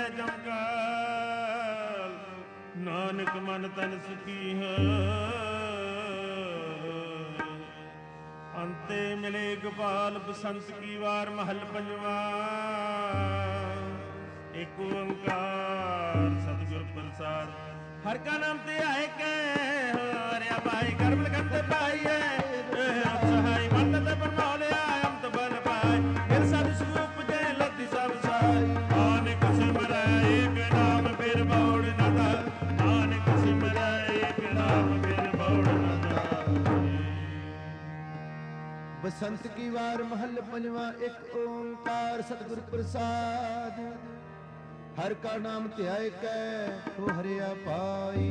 ਮਹਿ ਜਮਕਾਲ ਨਾਨਕ ਮਨ ਤਨ ਸੁਖੀ ਹੈ ਅੰਤੇ ਮਿਲੇ ਗੋਪਾਲ ਬਸੰਤ ਕੀ ਵਾਰ ਮਹਲ ਪੰਜਵਾ ਏਕ ਓੰਕਾਰ ਸਤਿਗੁਰ ਪ੍ਰਸਾਦ ਹਰ ਕਾ ਨਾਮ ਤੇ ਆਏ ਕੈ ਹਰਿਆ ਪਾਈ ਕਰਮ ਲਗਨ ਤੇ ਪਾਈਐ ਸਹਾਈ ਮਨ ਤੇ ਪਰਮੌਲਿਆ ਅੰਤ ਬਲ ਪਾਈ ਫਿਰ ਸਦ ਸਰੂਪ ਜੈ ਲੱਤੀ ਸਭ ਸਾਈ ਨਾਨਕ ਸਿਮਰੈ ਏਕ ਨਾਮ ਫਿਰ ਬੌੜ ਨਾ ਤਾ ਨਾਨਕ ਸਿਮਰੈ ਏਕ ਨਾਮ ਫਿਰ ਬੌੜ ਨਾ ਤਾ बसंत की वार महल पंजवा एक ओंकार सतगुर प्रसाद हर का नाम ध्याय कै हो हरिया पाई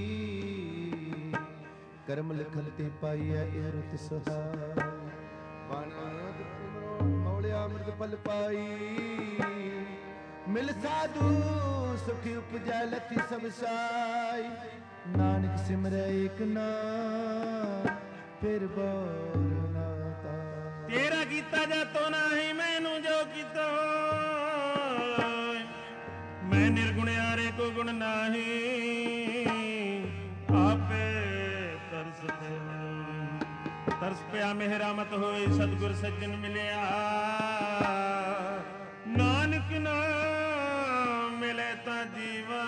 करम लिखन ते पाइया ए रुत सहाय बन मौलिया अमृत फल पाई मिल साधु सुखी उपजै लथी सब साई नानक सिमरै एक नाम फिर बोल ਤੇਰਾ ਕੀਤਾ ਜਾਤੋ ਨਾਹੀ ਮੈਨੂੰ ਜੋ ਕੀਤਾ ਮੈਂ ਨਿਰਗੁਣਿਆਰੇ ਕੋ ਗੁਣ ਨਾਹੀ ਆਪੇ ਤਰਸ ਤੇ ਤਰਸ ਪਿਆ ਮੇਰਾ ਮਤ ਹੋਈ ਸਤਿਗੁਰ ਸੱਜਣ ਮਿਲਿਆ ਨਾਨਕ ਨਾਮ ਮਿਲੇ ਤਾਂ ਜੀਵਾ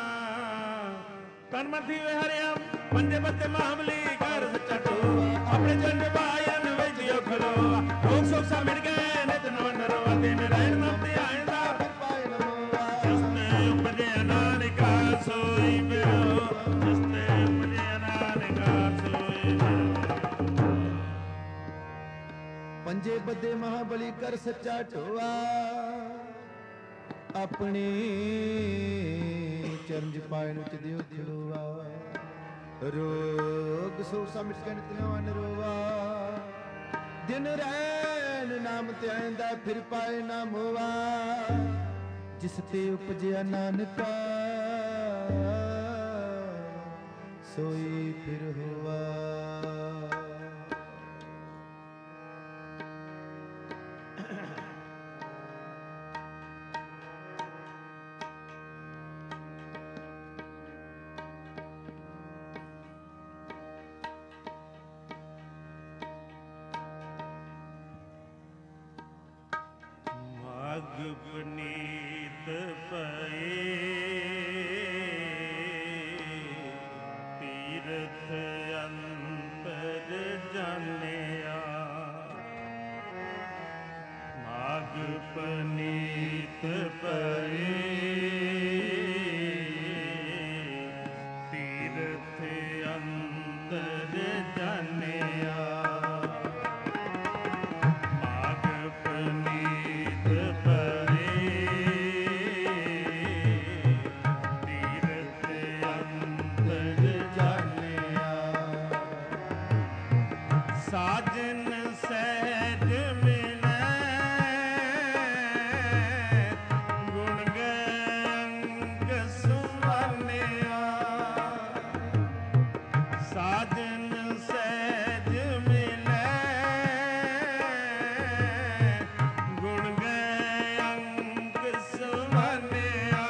ਤਨ ਮਥੀ ਵੇ ਹਰਿਆ ਪੰਜੇ ਬੱਤੇ ਮਹਾਬਲੀ ਘਰ ਸੱਚਾ ਟੋਆ ਆਪਣੇ ਚੰਨ ਬਾਇਨ ਵੈਜਿਓ ਖਲੋ ਲੋਕ ਸੋਖ ਸਾ ਮਿਟ ਗਏ ਨਿਤ ਨਵਨ ਰਵਾ ਦਿਨ ਰਹਿਣ ਨਾਮ ਤੇ ਆਇਂਦਾ ਜਿਸਨੇ ਉਪਜੇ ਨਾਨਕਾ ਸੋਈ ਬਿਰੋ ਜਿਸਨੇ ਉਪਜੇ ਨਾਨਕਾ ਸੋਈ ਬਿਰੋ ਪੰਜੇ ਬੱਦੇ ਮਹਾਬਲੀ ਕਰ ਸੱਚਾ ਢੋਆ ਆਪਣੇ ਚਰਨ ਪਾਇਨ ਵਿੱਚ ਦਿਓ ਖਲੋਆ ਰੋਗ ਸੋ ਸਮਝ ਕੇ ਨਿਤਨਵਨ ਰੋਵਾ ਦਿਨ ਰਹਿਣ ਨਾਮ ਤੇ ਆਇਂਦਾ ਫਿਰ ਪਾਏ ਨਾ ਮੋਵਾ ਜਿਸ ਤੇ ਉਪਜਿਆ ਨਾਨਕਾ ਸੋਈ ਫਿਰ ਹੋਵਾ ਪਨੀਤ ਪਏ ਤੀਰਥ ਅੰਤਰ ਜਾਣਿਆ ਮਾਗ ਪਨੀਤ ਪਏ ਤੀਰਥ ਅੰਤਰ ਜਾਣਿਆ ਸਾਜਨ ਸਹਿਜ ਮਿਲੈ ਗੁਣ ਗੰਗ ਸੁਮਰਨਿਆ ਸਾਜਨ ਸਹਿਜ ਮਿਲੈ ਗੁਣ ਗੰਗ ਸੁਮਰਨਿਆ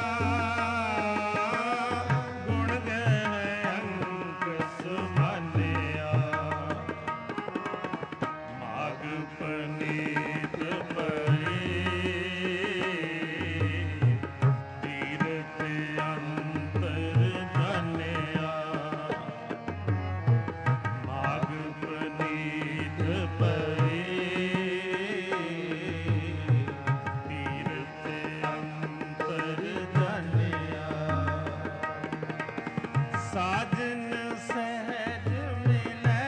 ਗੁਣ ਗੰਗ ਸੁਮਰਨਿਆ ਪਨੀਤ ਪਏ ਤੀਰਥ ਅੰਤਰ ਜਾਣਿਆ ਮਾਗ ਪਨੀਤ ਪਏ ਤੀਰਥ ਅੰਤਰ ਜਾਣਿਆ ਸਾਜਨ ਸਹਿਜ ਮਿਲੈ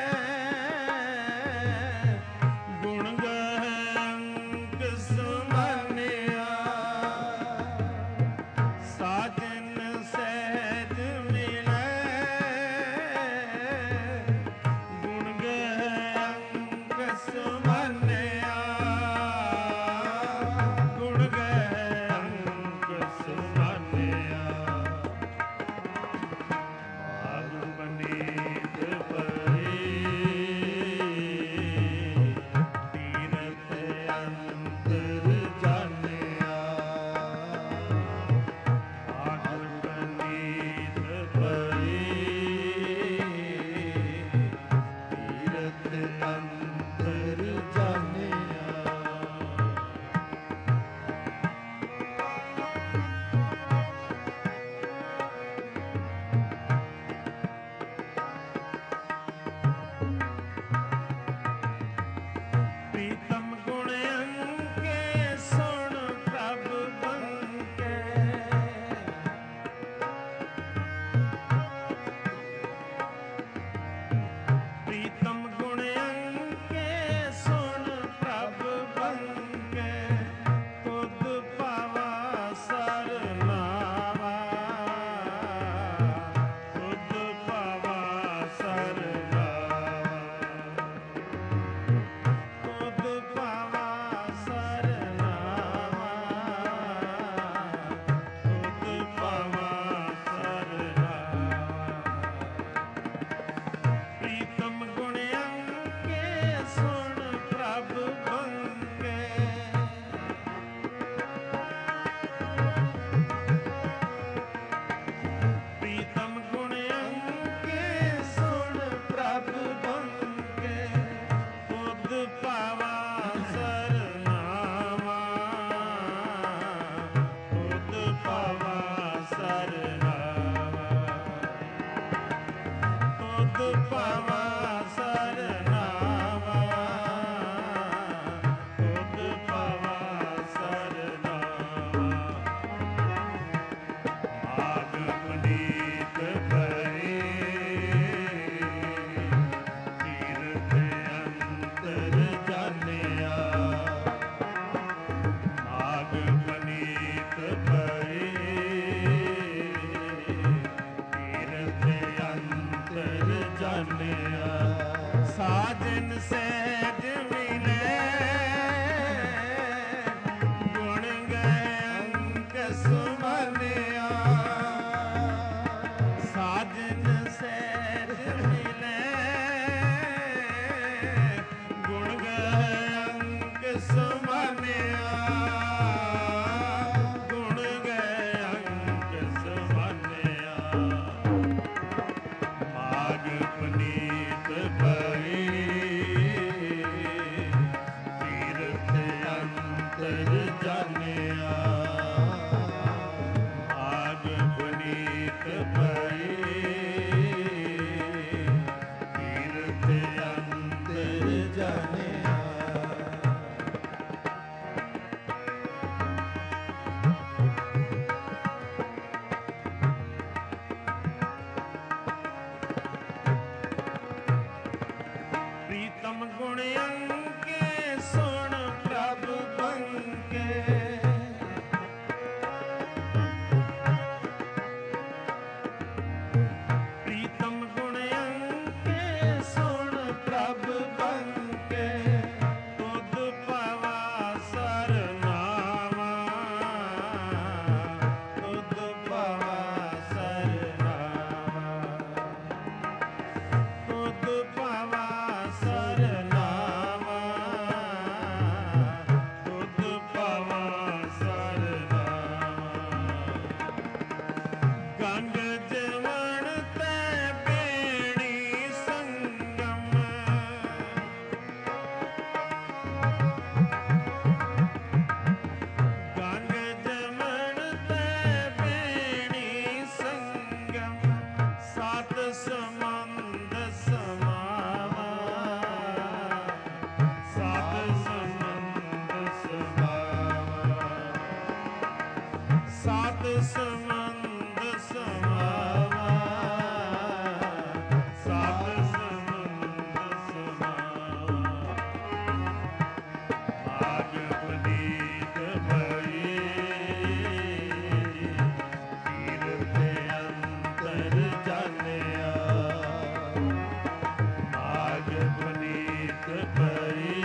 ਗੁਣ ਗੰਗ ਸੁਮਰਨਿਆ ਸਾਜਨ ਸਹਿਜ ਮਿਲੈ ਗੁਣ ਗੰਗ ਸੁਮਰਨਿਆ ਗੁਣ ਗੰਗ ਸੁਮਰਨਿਆ ਗੰਗ ਜਮਣ ਤੈ ਬੇਣੀ ਸੰਗਮ ਗੰਗ ਜਮਣ ਤੈ ਬੇਣੀ ਸੰਗਮ ਸਤ ਸਮੰਦ ਸਮਾਵਾ ਸਤ ਸਮੰਦ ਸਮਾਵਾ ਸਤ ਸਮੰਦ ਸਮਾਵਾ ਸਤ ਸਮੰਦ ਸਮਾਵਾ ਆਗ ਪਨੀਤ ਭਈ ਤੀਰਥ ਅੰਤਰ ਜਾਣਿਆ ਆਗ ਪਨੀਤ ਭਈ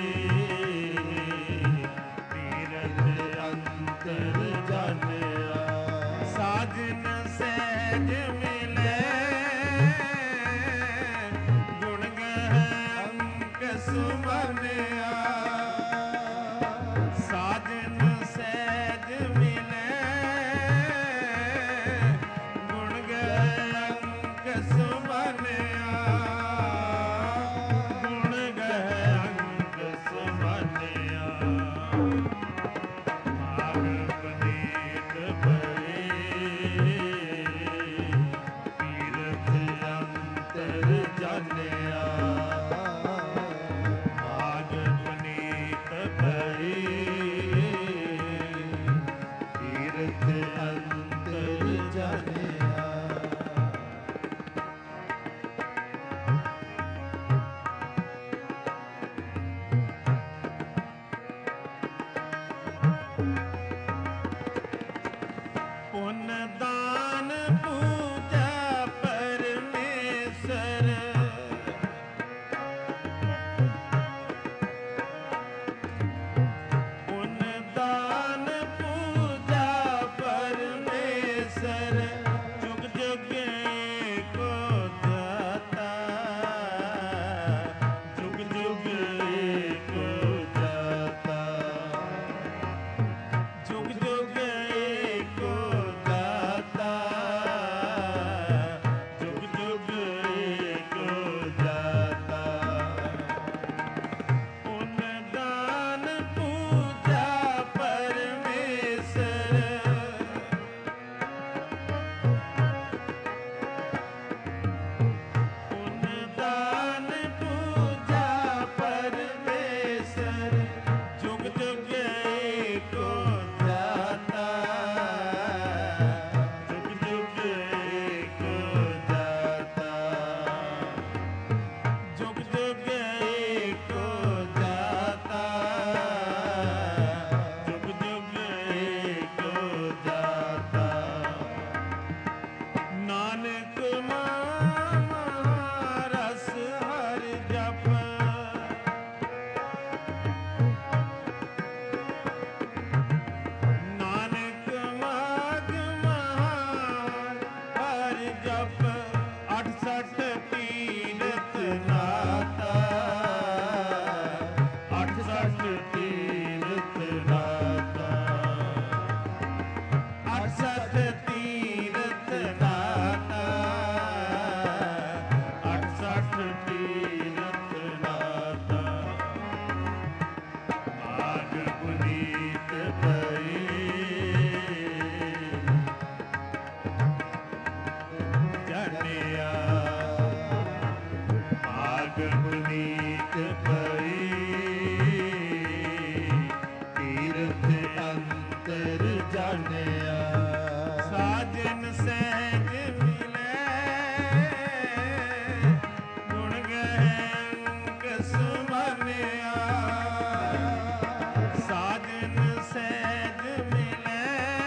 ਤੀਰਥ ਅੰਤਰ ਜਾਣਿਆ ਸਾਜਨ ਸਹਿਜ ਮਿਲੇ ਗੁਣ ਗਹਿ ਅੰਕ ਸੁਮਨਿਆ ਸਾਜਨ ਸਹਿਜ ਮਿਲੇ ਗੁਣ ਗਹਿ ਅੰਕ ਸੁਮਨਿਆ ਗੁਣ ਗਹਿ ਅੰਕ ਸੁਮਨਿਆ ਆਗ ਪਨੀਤ ਭਈ ਤੀਰਥ ਅੰਤਰ ਜਾਣਿਆ ਆਗ ਪਨੀਤ ਭਈ ਤੀਰਥ ਅੰਤਰ ਜਾਣਿਆ ਪੁੰਨ ਦਾਨ ਪੂਜਾ ਪਰਮੇਸ਼ਰ ਪੁੰਨ ਦਾਨ ਪੂਜਾ ਪਰਮੇਸ਼ਰ ਜੁਗ ਜੁਗ ਏਕੋ ਦਾਤਾ ਜੁਗ ਜੁਗ ਏਕੋ ਦਾਤਾ ਜੁਗ ਜੁਗ ਏਕੋ ਦਾਤਾ ਜੁਗ ਜੁਗ ਏਕੋ ਦਾਤਾ ਪੁੰਨ ਦਾਨ ਪੂਜਾ ਪਰਮੇਸ਼ਰ ਪੁੰਨ ਦਾਨ ਪੂਜਾ ਪਰਮੇਸ਼ਰ ਜੁਗ ਜੁਗ ਏਕੋ ਦਾਤਾ ਜੁਗ ਜੁਗ ਏਕੋ ਦਾਤਾ ਜੁਗ ਜੁਗ ਏਕੋ ਦਾਤਾ ਜੁਗ ਜੁਗ ਏਕੋ ਦਾਤਾ ਨਾਨਕ ਮਾਂ ਰਸ ਹਰਿ ਜਪ ਨਾਨਕ ਮਾਗ ਮਹਾਨ ਹਰਿ ਜਪ ਅਠ ਸਠ ਤੀਰਥ ਨਾਤਾ ਅਠ ਸਠ ਤੀਰਥ ਨਾਤਾ ਅਠ ਸਠ ਤੀਰਥ ਨਾਤਾ ਅਠ ਸਠ ਤੀਰਥ ਨਾਤਾ ਆਗ ਪੁਨੀਤ ਭਈ ਜਾਣਿਆ ਆਗ ਪੁਨੀਤ ਭਈ ਤੀਰਥ ਅੰਤਰ ਜਾਣਿਆ ਸਾਜਨ ਸਹਿਜ ਮਿਲੇ ਗੁਣ ਗਹਿ ਅੰਕ ਸੁਮਨਿਆ ਸਾਜਨ ਸਹਿਜ ਮਿਲੇ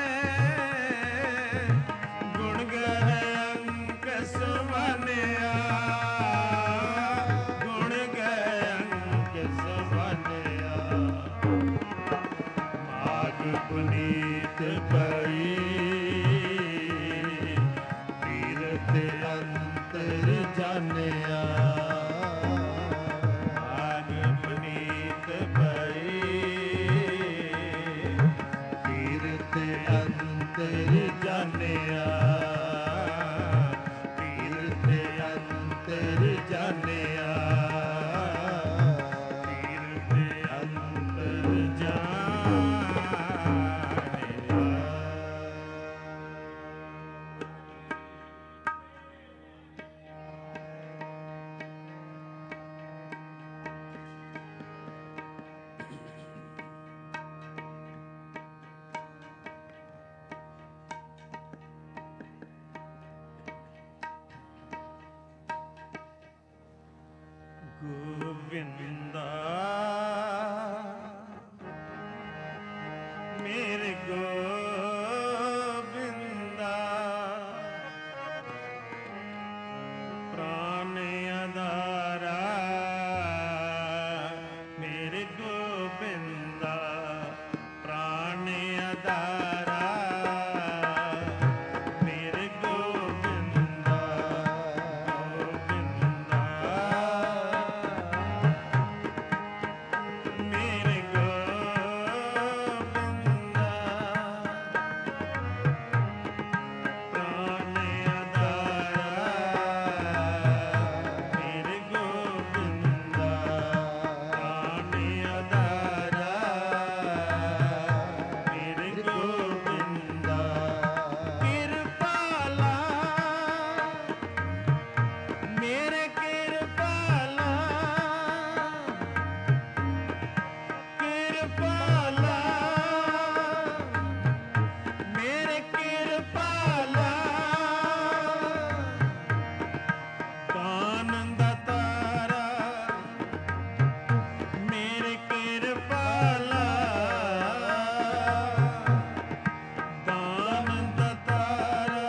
ਗੁਣ ਗਹਿ ਅੰਕ ਸੁਮਨਿਆ ਗੁਣ ਗਹਿ ਅੰਕ ਸੁਮਨਿਆ ਆਗ ਪੁਨੀਤ ਭਈ ਤੀਰਥ ਅੰਤਰ ਜਾਣਿਆ ਆਗ ਪੁਨੀਤ ਭਈ ਤੀਰਥ ਅੰਤਰ ਜਾਣਿਆ ਗੋਬਿੰਦਾ ਮੇਰੇ ਗੋਬਿੰਦਾ ਪ੍ਰਾਨ ਆਧਾਰਾ ਮੇਰੇ ਗੋਬਿੰਦਾ ਪ੍ਰਾਨ ਆਧਾਰਾ ਮੇਰੇ ਗੋਬਿੰਦਾ ਗੋਬਿੰਦਾ ਮੇਰੇ ਗੋਬਿੰਦਾ ਪ੍ਰਾਨ ਆਧਾਰਾ ਮੇਰੇ ਗੋਬਿੰਦਾ ਪ੍ਰਾਨ ਆਧਾਰਾ ਮੇਰੇ ਗੋਬਿੰਦਾ ਕਿਰਪਾਲਾ ਮੇਰੇ ਕਿਰਪਾਲਾ ਕਿਰਪਾਲਾ ਮੇਰੇ ਕਿਰਪਾਲਾ ਕਾਨਨ ਦਾ ਤਾਰਾ ਮੇਰੇ ਕਿਰਪਾਲਾ ਕਾਨਨ ਦਾ ਤਾਰਾ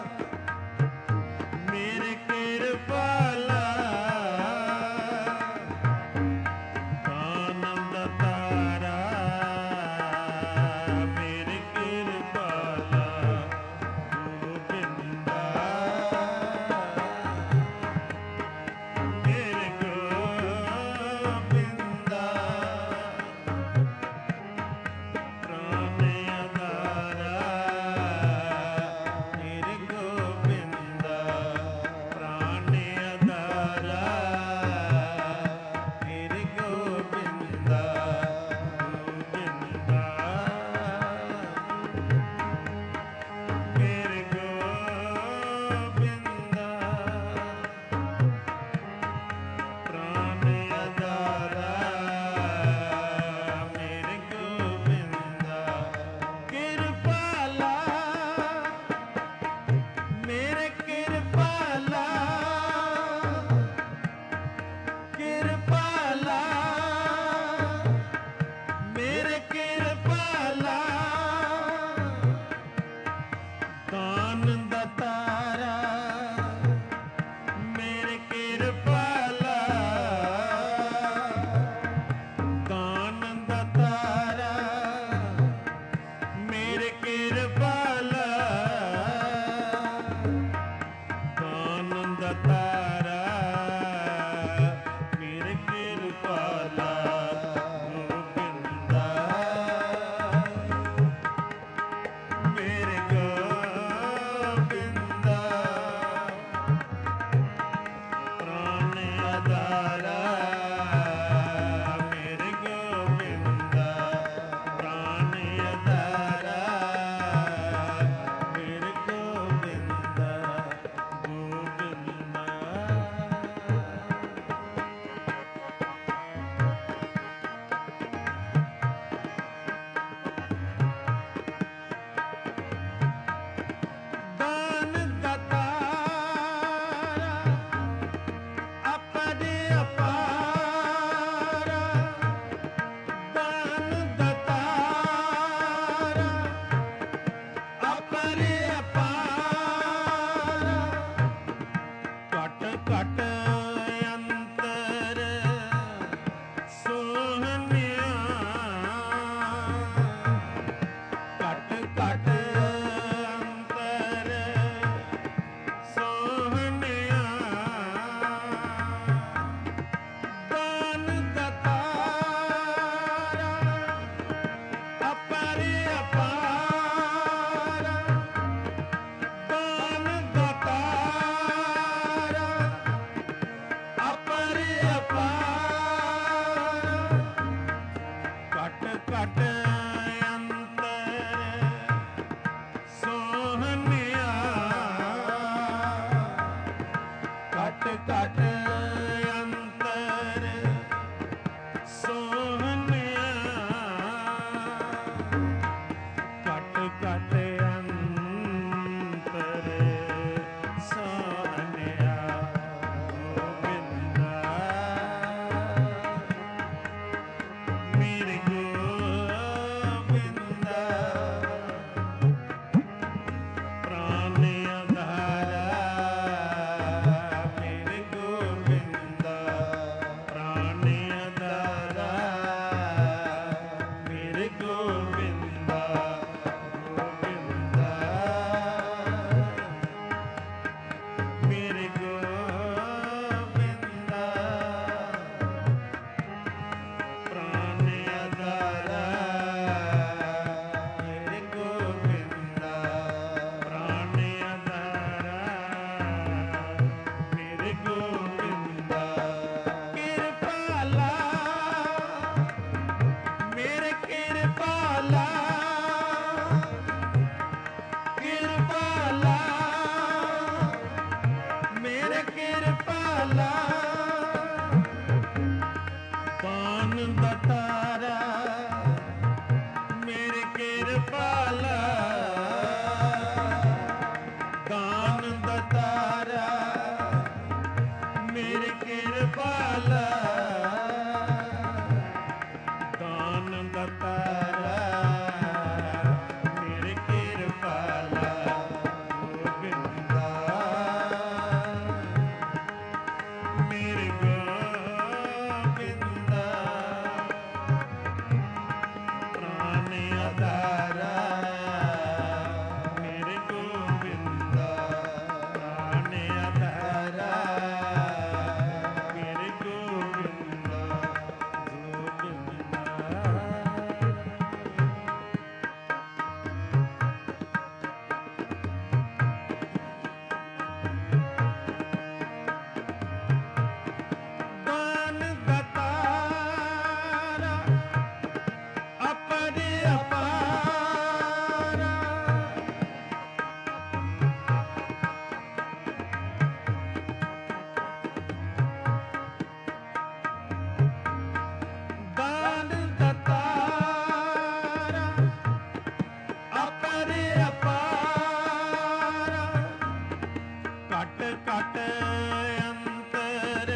ਮੇਰੇ ਕਿਰਪਾਲਾ ਕਾਨਨ ਦਾ ਤਾਰਾ ਮੇਰੇ ਕਿਰਪਾਲਾ ਗੋਬਿੰਦਾ ਮੇਰੇ ਗੋਬਿੰਦਾ ਪ੍ਰਾਨ ਆਧਾਰਾ ਮੇਰੇ ਗੋਬਿੰਦਾ ਪ੍ਰਾਨ ਆਧਾਰਾ ਮੇਰੇ ਗੋਬਿੰਦਾ ਗੋਬਿੰਦਾ ਮੇਰੇ ਗੋਬਿੰਦਾ ਪ੍ਰਾਨ ਆਧਾਰਾ ਮੇਰੇ ਗੋਬਿੰਦਾ ਕਿਰਪਾਲਾ ਮੇਰੇ ਕਿਰਪਾਲਾ ਕਿਰਪਾਲਾ ਮੇਰੇ ਕਿਰਪਾਲਾ ਦਾਨ ਦਾ ਤਾਰਾ ਮੇਰੇ ਕਿਰਪਾਲਾ ਦਾਨ ਦਾ ਤਾਰਾ ਮੇਰੇ ਕਿਰਪਾਲਾ ਦਾਨ ਦਾ ਤਾਰਾ ਮੇਰੇ ਕਿਰਪਾਲਾ ਗੋਬਿੰਦਾ ਮੇਰੇ ਗੋਬਿੰਦਾ ਕਿਰਪਾਲਾ ਮੇਰੇ ਕਿਰਪਾਲਾ ਦਾਨ ਦਾਤਾਰਾ ਮੇਰੇ ਕਿਰਪਾਲਾ ਦਾਨ ਦਾਤਾਰਾ ਮੇਰੇ ਕਿਰਪਾਲਾ ਦਾਨ ਦਾਤਾਰਾ ਮੇਰੇ ਕਿਰਪਾਲਾ ਗੋਬਿੰਦਾ ਮੇਰੇ ਗੋਬਿੰਦਾ ਪ੍ਰਾਨ ਆਧਾਰਾ ਮੇਰੇ ਗੋਬਿੰਦਾ ਪ੍ਰਾਨ ਆਧਾਰਾ ਮੇਰੇ ਗੋਬਿੰਦਾ ਗੋਬਿੰਦਾ ਦਾਨ ਦਾਤਾਰਾ ਅਪਰ ਅਪਾਰਾ ਦਾਨ ਦਾਤਾਰਾ ਅਪਰ ਅਪਾਰਾ ਘਟ ਘਟ ਅੰਤਰ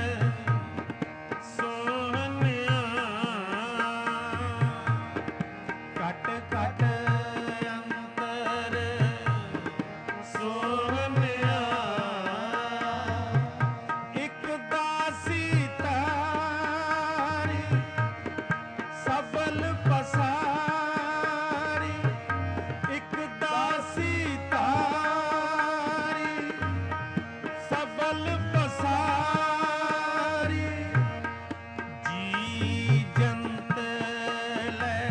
ਸੋਹਣਿਆ ਘਟ ਘਟ ਅੰਤਰ ਸੋਹਣਿਆ ਇੱਕ ਦਾਸੀ ਤਾਰੀ ਸਬਲ ਪਸਾਰੀ ਇੱਕ ਦਾਸੀ ਤਾਰੀ ਸਬਲ ਪਸਾਰੀ ਜੀ ਜੰਤ ਲੈ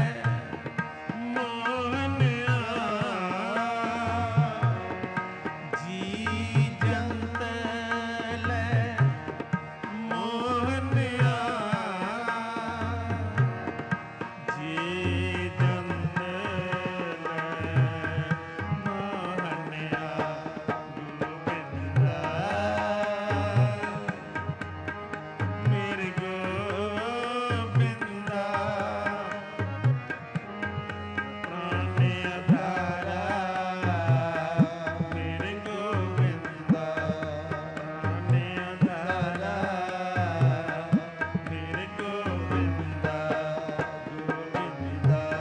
ਮੋਹਨਿਆ ਜੀ ਜੰਤ ਲੈ ਮੋਹਨਿਆ ਜੀ ਜੰਤ ਲੈ ਮੋਹਨਿਆ ਗੋਬਿੰਦਾ ਮੇਰੇ ਗੋਬਿੰਦਾ ਪ੍ਰਾਨ ਆਧਾਰਾ ਮੇਰੇ ਗੋਬਿੰਦਾ ਪ੍ਰਾਨ ਆਧਾਰਾ ਮੇਰੇ ਗੋਬਿੰਦਾ ਗੋਬਿੰਦਾ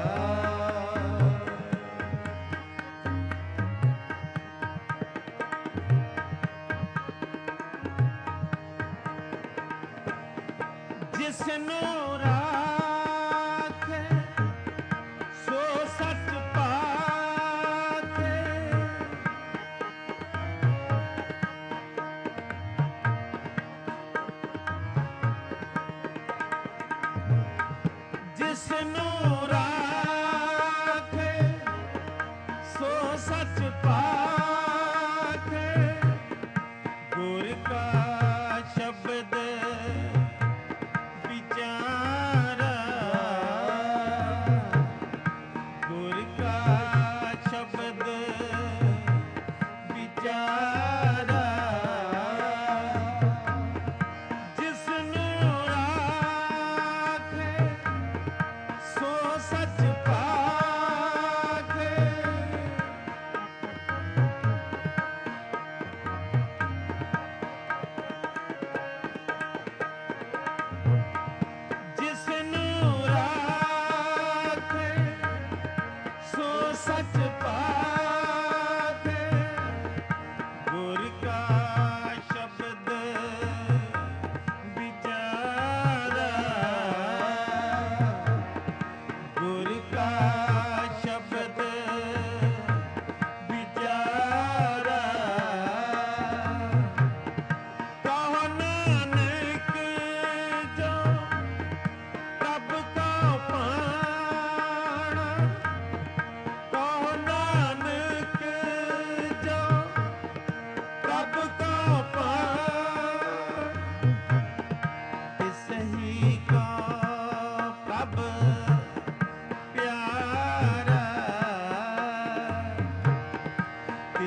ਜਿਸਨੂੰ ਰਾਖੇ ਸੋ ਸੱਚ ਪਾਖੇ ਜਿਸਨੂੰ ਰਾਖੇ ਸੋ ਸੱਚ ਪਾਖੇ ਗੁਰ ਕਾ ਸ਼ਬਦ ਵਿਚਾਰਾ ਗੁਰ ਕਾ ਸ਼ਬਦ ਵਿਚਾਰਾ ਜਿਸਨੂੰ ਰਾਖੇ ਸੋ ਸੱਚ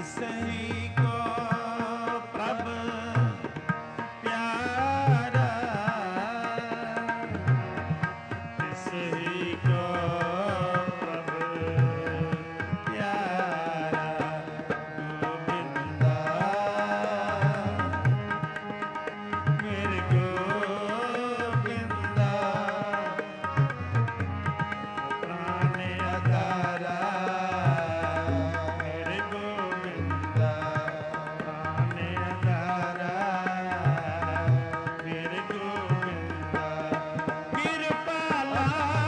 तिसही को प्रभ प्यारा, तिसही को प्रभ प्यारा, गोविंदा मेरे गोविंदा प्राण आधारा, मेरे गोविंदा प्राण आधारा, मेरे गोविंदा कृपाला,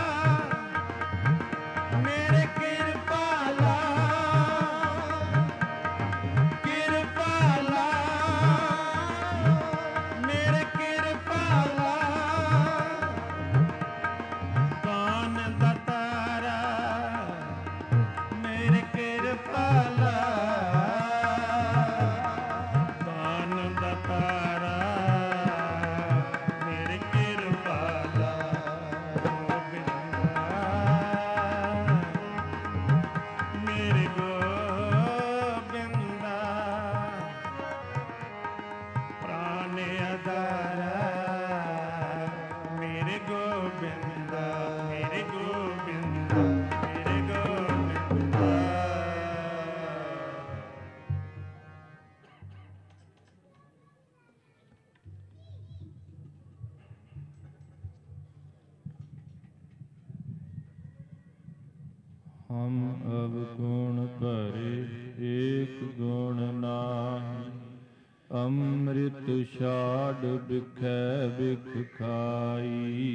मेरे कृपाला, कृपाला, मेरे कृपाला, दान दातारा, मेरे कृपाला, दान दातारा, मेरे कृपाला, गोविंदा मेरे गोविंदा प्राण आधारा, मेरे गोविंदा, मेरे गोविंदा, मेरे गोविंदा। हम अवगुण भरे एक गुण नाहि, अमृत छाड़ बिखै बिख खाई।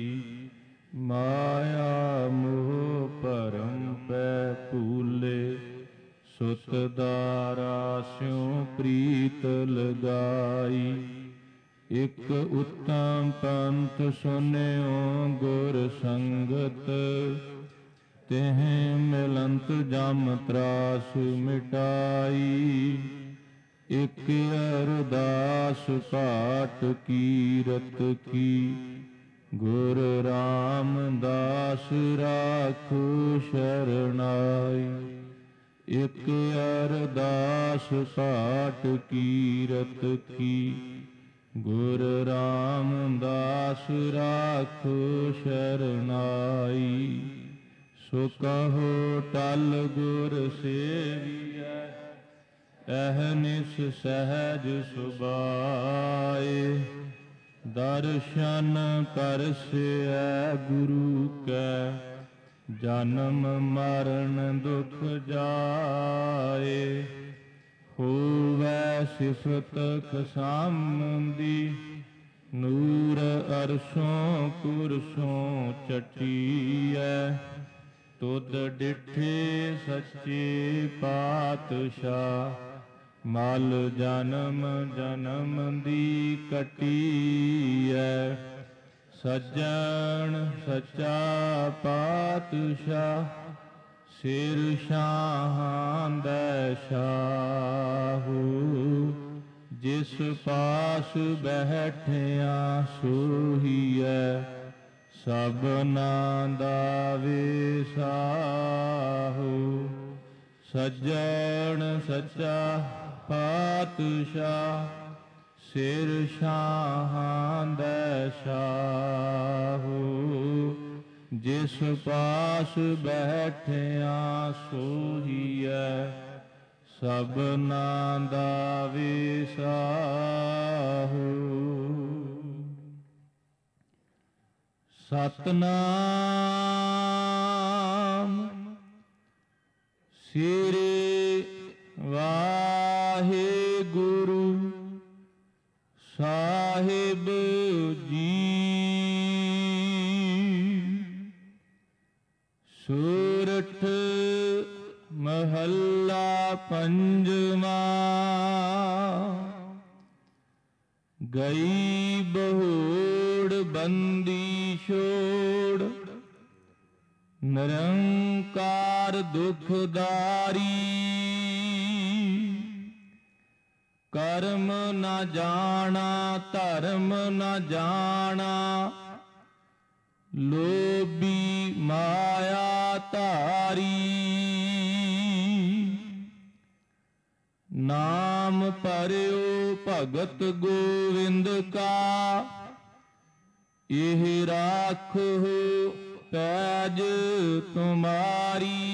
माया मोह भरम पै भूले, सुत दारा स्यों प्रीत लगाई। इक उत्तम पंथ सुनियो गुर संगत, तिह मिलंत जम त्रास मिटाई। इक अरदास पाठ कीरत की, गुर रामदास राखो शरणाई। इक अरदास पाठ कीरत की, गुर रामदास राखो शरणाई। सो कहो टल गुर सेविया, अहनिस सहज सुभाए। दर्शन करसिया गुरु कै, जन्म मरण दुख जाए। होवै सिफत खसामदी, नूर अरसों कुरसों चटीऐ। तुद डिठे सच्चे पातशाह, मल जन्म जन्म दी कटीऐ। सज्जन सच्चा पातशाह, सिर शाहां दै शाहू। जिस पास बैठिया सोहीऐ, सबना दा विसाहू। सज्जन सच्चा पातशाह, सिर शाहां दै शाहू। जिस पास बैठिया सोहीऐ, सबना दा विसाहू। सतनाम सिरे वाहेगुरु साहिब जी। सूरठ महला पंजवा, गई बहोड़ बंदी छोड़। निरंकार दुखदारी, कर्म न जाना धर्म न जाना। लोभी माया धारी, ਨਾਮ ਭਰਿਓ ਭਗਤ ਗੋਵਿੰਦ ਕਾ, ਇਹ ਰਾਖੋ ਪੈਜ ਤੁਮਾਰੀ।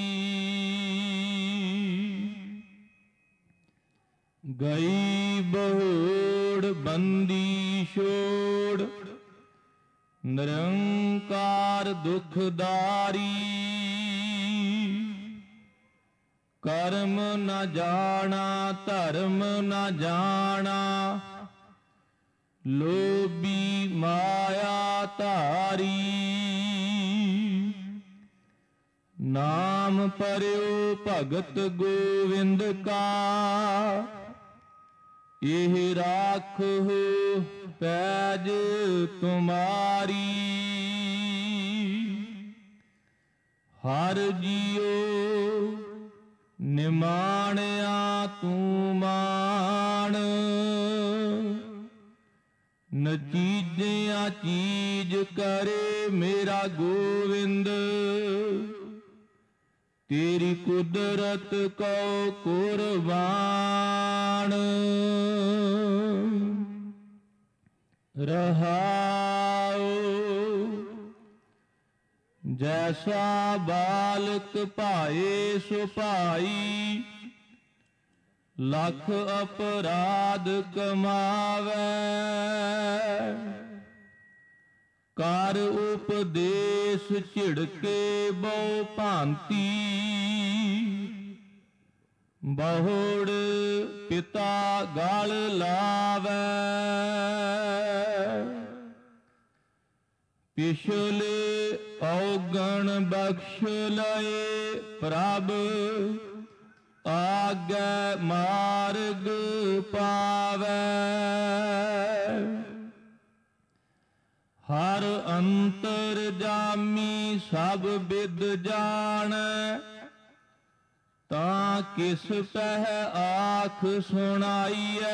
ਗਈ ਬਹੋੜ ਬੰਦੀ ਛੋੜ, ਨਿਰੰਕਾਰ ਦੁਖਦਾਰੀ। ਕਰਮ ਨ ਜਾਣਾ ਧਰਮ ਨ ਜਾਣਾ, ਲੋਭੀ ਮਾਇਆ ਧਾਰੀ। ਨਾਮ ਭਰਿਓ ਭਗਤ ਗੋਵਿੰਦ ਕਾ, ਇਹ ਰਾਖੋ ਪੈਜ ਤੁਮਾਰੀ। ਹਰ ਜੀਓ ਨਿਮਾਣਿਆ ਤੂੰ ਮਾਣ, ਨਚੀਜਿਆ ਚੀਜ ਕਰੇ ਮੇਰਾ ਗੋਵਿੰਦ। ਤੇਰੀ ਕੁਦਰਤ ਕਉ ਕੁਰਬਾਨ। ਰਹਾਉ ਜੈਸਾ ਬਾਲਕ ਭਾਏ ਸੋ ਭਾਈ, ਲੱਖ ਅਪਰਾਧ ਕਮਾਵੈ। ਕਰ ਉਪਦੇਸ਼ ਝਿੜਕੇ ਬਹੁ ਭਾਂਤੀ, ਬਹੁੜ ਪਿਤਾ ਗਲ ਲਾਵੈ। ਪਿਛਲੇ ਔਗਣ ਬਖਸ਼ ਲਏ ਪ੍ਰਭ, ਆਗੈ ਮਾਰਗ ਪਾਵੈ। ਹਰ ਅੰਤਰ ਜਾਮੀ ਸਭ ਬਿਦ ਜਾਣੈ, ਤਾਂ ਕਿਸ ਪਹਿ ਆਖ ਸੁਣਾਈਐ।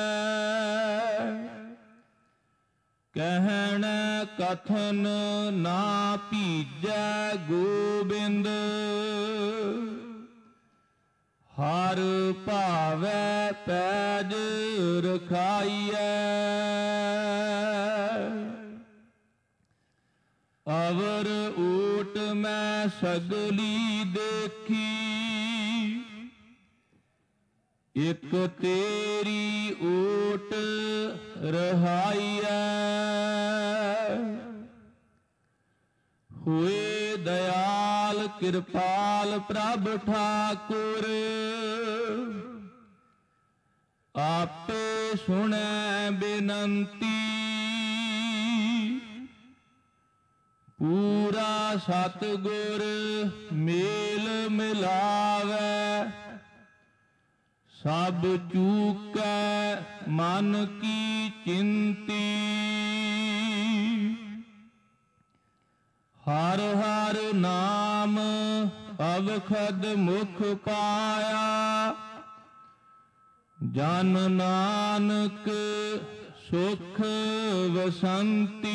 ਕਹਿਣ ਕਥਨ ਨਾ ਭੀਜੈ ਗੋਬਿੰਦ, ਹਰ ਭਾਵੈ ਪੈਜ ਰਖਾਈਐ। ਅਵਰ ਓਟ ਮੈਂ ਸਗਲੀ ਦੇਖੀ, ਇਕ ਤੇਰੀ ਓਟ ਰਹਾਈਐ। ਹੋਏ ਦਇਆਲ ਕਿਰਪਾਲ ਪ੍ਰਭ ਠਾਕੁਰ, ਆਪੇ ਸੁਣੈ ਬੇਨੰਤੀ। ਪੂਰਾ ਸਤਿਗੁਰ ਮੇਲ ਮਿਲਾਵੈ, ਸਭ ਚੂਕੈ ਮਨ ਕੀ ਚਿੰਤੀ। ਹਰ ਹਰ ਨਾਮ ਅਵਖਦ ਮੁਖ ਪਾਇਆ, ਜਨ ਨਾਨਕ ਸੁਖ ਵਸੰਤੀ।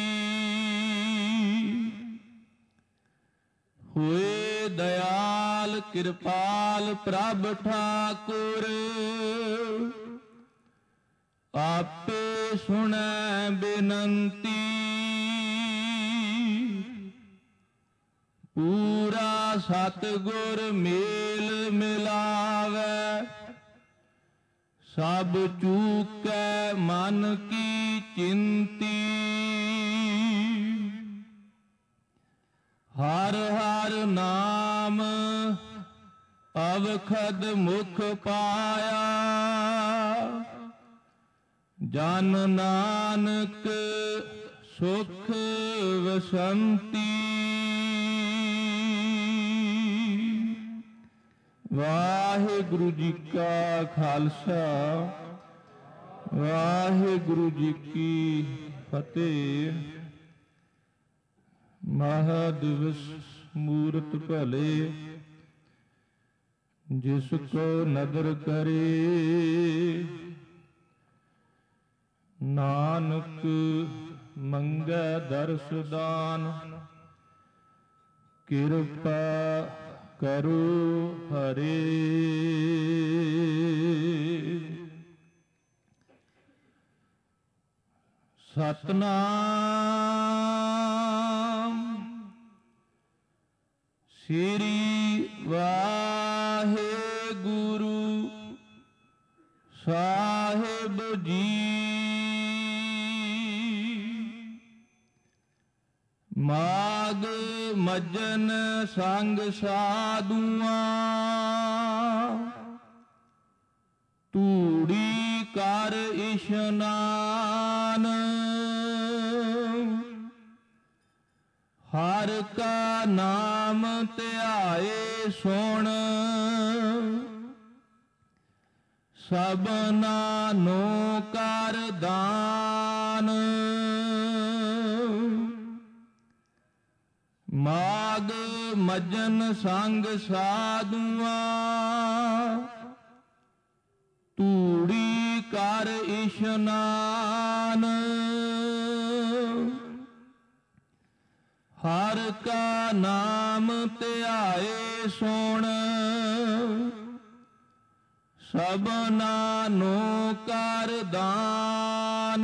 ਹੋਏ ਦਇਆਲ ਕਿਰਪਾਲ ਪ੍ਰਭ ਠਾਕੁਰ, ਆਪੇ ਸੁਣੈ ਬੇਨੰਤੀ। ਪੂਰਾ ਸਤਿਗੁਰ ਮੇਲ ਮਿਲਾਵੈ, ਸਭ ਚੂਕੈ ਮਨ ਕੀ ਚਿੰਤੀ। ਹਰ ਹਰ ਨਾਮ ਅਵਖਦ ਮੁਖ ਪਾਇਆ, ਜਨ ਨਾਨਕ ਸੁਖ ਵਸੰਤੀ। ਵਾਹਿਗੁਰੂ ਜੀ ਕਾ ਖਾਲਸਾ, ਵਾਹਿਗੁਰੂ ਜੀ ਕੀ ਫਤਿਹ। ਮਹਾਦਿਵਸ ਮੂਰਤ ਭਲੇ, ਜਿਸ ਕੋ ਨਦਰ ਕਰੇ। ਨਾਨਕ ਮੰਗੈ ਦਰਸ ਦਾਨ, ਕਿਰਪਾ ਕਰੋ ਹਰੇ। ਸਤਨਾਮ ਸ੍ਰੀ ਵਾਹਿਗੁਰੂ ਸਾਹਿਬ ਜੀ। ਮਾਗ ਮੱਜਨ ਸੰਗ ਸਾਧੂਆਂ ਧੂੜੀ ਕਰ ਇਸ਼ਨਾਨ। ਹਰ ਕਾ ਨਾਮ ਧਿਆਏ ਸੁਣ ਸਭਨਾ ਨੂੰ ਕਰ ਦਾਨ। ਮਾਗ ਮੱਜਨ ਸੰਗ ਸਾਧੂਆਂ ਧੂੜੀ ਕਰ ਇਸ਼ਨਾਨ। ਹਰ ਕਾ ਨਾਮ ਧਿਆਏ ਸੁਣ ਸਭਨਾ ਨੂੰ ਕਰ ਦਾਨ।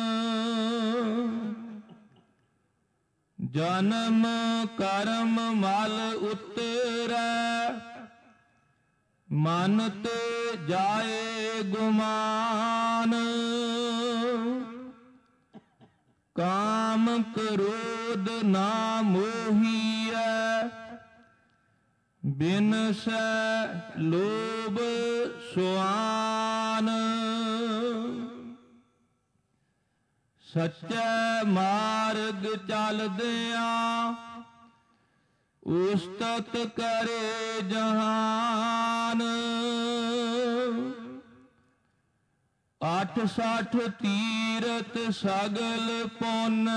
ਜਨਮ ਕਰਮ ਮਲ ਉਤਰੈ ਮਨ ਤੇ ਜਾਏ ਗੁਮਾਨ। ਕਾਮ ਕ੍ਰੋਧ ਨਾ ਮੋਹੀਐ ਬਿਨਸੈ ਲੋਭ ਸੁਆਨ। ਸੱਚੇ ਮਾਰਗ ਚਲਦਿਆਂ ਉਸਤਤ ਕਰੇ ਜਹਾਨ। ਅੱਠ ਸੱਠ ਤੀਰਥ ਸਗਲ ਪੁੰਨ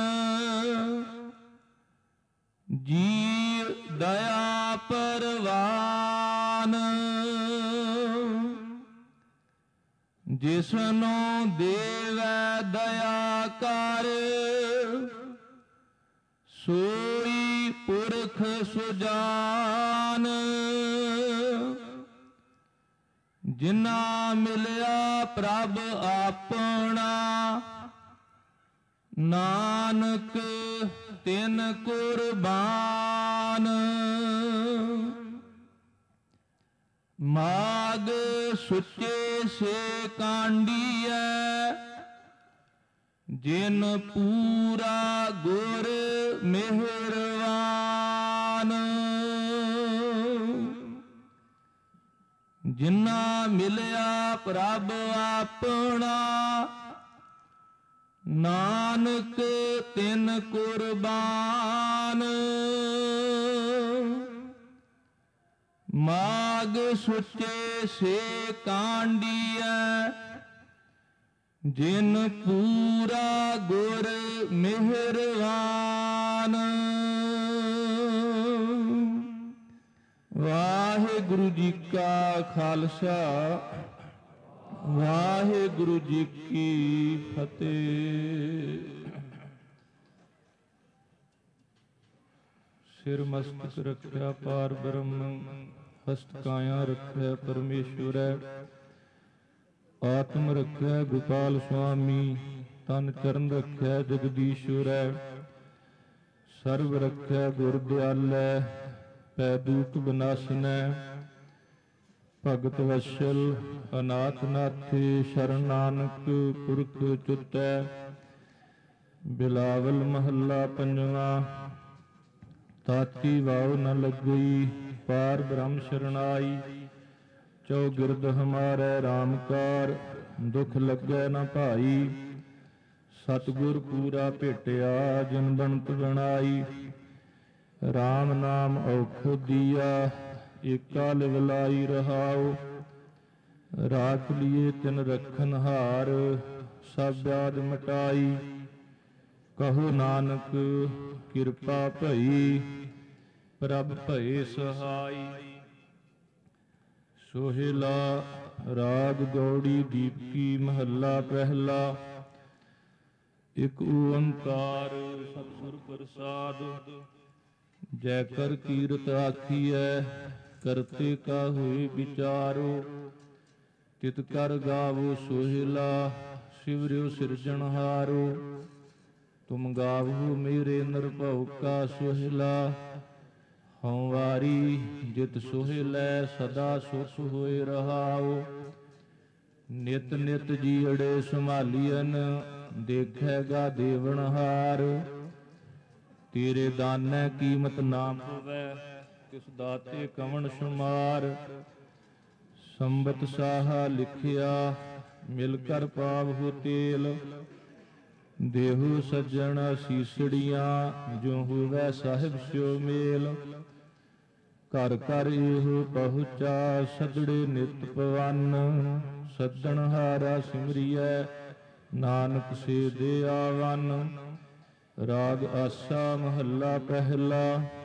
ਜੀ ਦਇਆ ਪਰਵਾਨ। ਜਿਸਨੂੰ ਦੇਵੈ ਦਇਆ ਕਰ ਸੋਈ ਪੁਰਖ ਸੁਜਾਨ। ਜਿਨਾ ਮਿਲਿਆ ਪ੍ਰਭ ਆਪਣਾ ਨਾਨਕ ਤਿਨ ਕੁਰਬਾਨ। ਮਾਗ ਸੁੱਚੇ ਸੇ ਕਾਂਡੀਐ ਜਿਨ ਪੂਰਾ ਗੁਰ ਮਿਹਰਵਾਨ। ਜਿਨਾ ਮਿਲਿਆ ਪ੍ਰਭ ਆਪਣਾ ਨਾਨਕ ਤਿਨ ਕੁਰਬਾਨ। ਮਾਗ ਸੁੱਚੇ ਸੇ ਕਾਂਡੀਐ ਜਿਨ ਪੂਰਾ ਗੁਰ ਮਿਹਰਵਾਨ। ਵਾਹਿਗੁਰੂ ਜੀ ਕਾ ਖਾਲਸਾ ਵਾਹਿਗੁਰੂ ਜੀ ਕੀ ਫਤਿਹ। ਸਿਰ ਮਸਤਕ ਰੱਖਿਆ ਪਾਰ ਬ੍ਰਹਮ ਹਸਤ ਕਾਇਆ ਰੱਖਿਆ ਪਰਮੇਸ਼ਵਰੈ। ਆਤਮ ਰੱਖਿਆ ਗੋਪਾਲ ਸੁਆਮੀ ਤਨ ਚਰਨ ਰੱਖਿਆ ਜਗਦੀਸ਼ਵਰੈ। ਸਰਬ ਰੱਖਿਆ ਗੁਰ ਦਿਆਲੈ ਪੈ ਦੂਤ ਬਨਾਸਨੈ। ਭਗਤ ਵਸ਼ਲ ਅਨਾਥ ਨਾਥੇ ਸ਼ਰਨ ਨਾਨਕ ਪੁਰਖ ਚੁਤੈ। ਬਿਲਾਵਲ ਮਹੱਲਾ ਪੰਜਵਾਂ। ਤਾਤੀ ਵਾਉ ਨ ਲੱਗਈ ਪਾਰ ਬ੍ਰਹਮ ਸ਼ਰਨਾਈ। ਚੌਗਿਰਦ ਹਮਾਰੈ ਰਾਮ ਕਾਰ ਦੁਖ ਲੱਗੈ ਨ ਭਾਈ। ਸਤਿਗੁਰ ਪੂਰਾ ਭੇਟਿਆ ਜਿਨ ਬਣਤ ਬਣਾਈ। ਰਾਮ ਨਾਮ ਔਖਦ ਦੀਆ ਏਕਾ ਲਿਵਲਾਈ ਰਹਾਉ। ਰਾਖ ਲਿਏ ਤਿਨ ਰਖਨ ਹਾਰ ਸਭ ਵਿਆਧ ਮਟਾਈ। ਕਹੋ ਨਾਨਕ ਕਿਰਪਾ ਭਈ ਪ੍ਰਭ ਭਏ ਸਹਾਈ। ਸੋਹਿਲਾ ਰਾਗ ਗੌੜੀ ਦੀਪਕੀ ਮਹੱਲਾ ਪਹਿਲਾ। ਇਕ ਓੰਕਾਰ ਸਤਿਗੁਰ ਪ੍ਰਸਾਦਿ। ਜੈ ਕਰ ਕੀਰਤ ਆਖੀਐ ਕਰਤੇ ਕਾ ਹੋਏ ਵਿਚਾਰੋ ਤਿਤ ਕਰ ਗਾਵੋ ਸੋਹਿਲਾ ਸਿਵਰਿਓ ਸਿਰਜਣਹਾਰੋ ਤੁਮ ਗਾਵੋ ਮੇਰੇ ਨਿਰਭਉ ਕਾ ਸੋਹਿਲਾ ਹਉ ਵਾਰੀ ਜਿਤ ਸੋਹਿਲੈ ਸਦਾ ਸੁਖ ਹੋਏ ਰਹਾਓ ਨਿਤ ਨਿਤ ਜੀੜੇ ਸੰਭਾਲੀਐਨ ਦੇਖੈਗਾ ਦੇਵਨਹਾਰ ਤੇਰੇ ਦਾਨੈ ਕੀਮਤ ਨਾ ਪਵੈ ਤਿਸ ਦਾਤੇ ਕਵਣ ਸ਼ੁਮਾਰ ਸੰਬਤ ਸਾਹਾ ਲਿਖਿਆ ਮਿਲ ਕਰ ਪਾਵਹੁ ਤੇਲ ਦੇਹੂ ਸੱਜਣ ਸੀਸੜੀਆਂ ਜੋ ਹੋਵੈ ਸਾਹਿਬ ਸਿਓ ਮੇਲ ਘਰ ਘਰ ਇਹੋ ਪਹੁੰਚਾ ਸਦੜੇ ਨਿਤ ਪਵਨ ਸੱਦਣ ਹਾਰਾ ਸਿਮਰੀਐ ਨਾਨਕ ਸੇ ਦੇ ਆਵਨ ਰਾਗ ਆਸਾ ਮਹੱਲਾ ਪਹਿਲਾ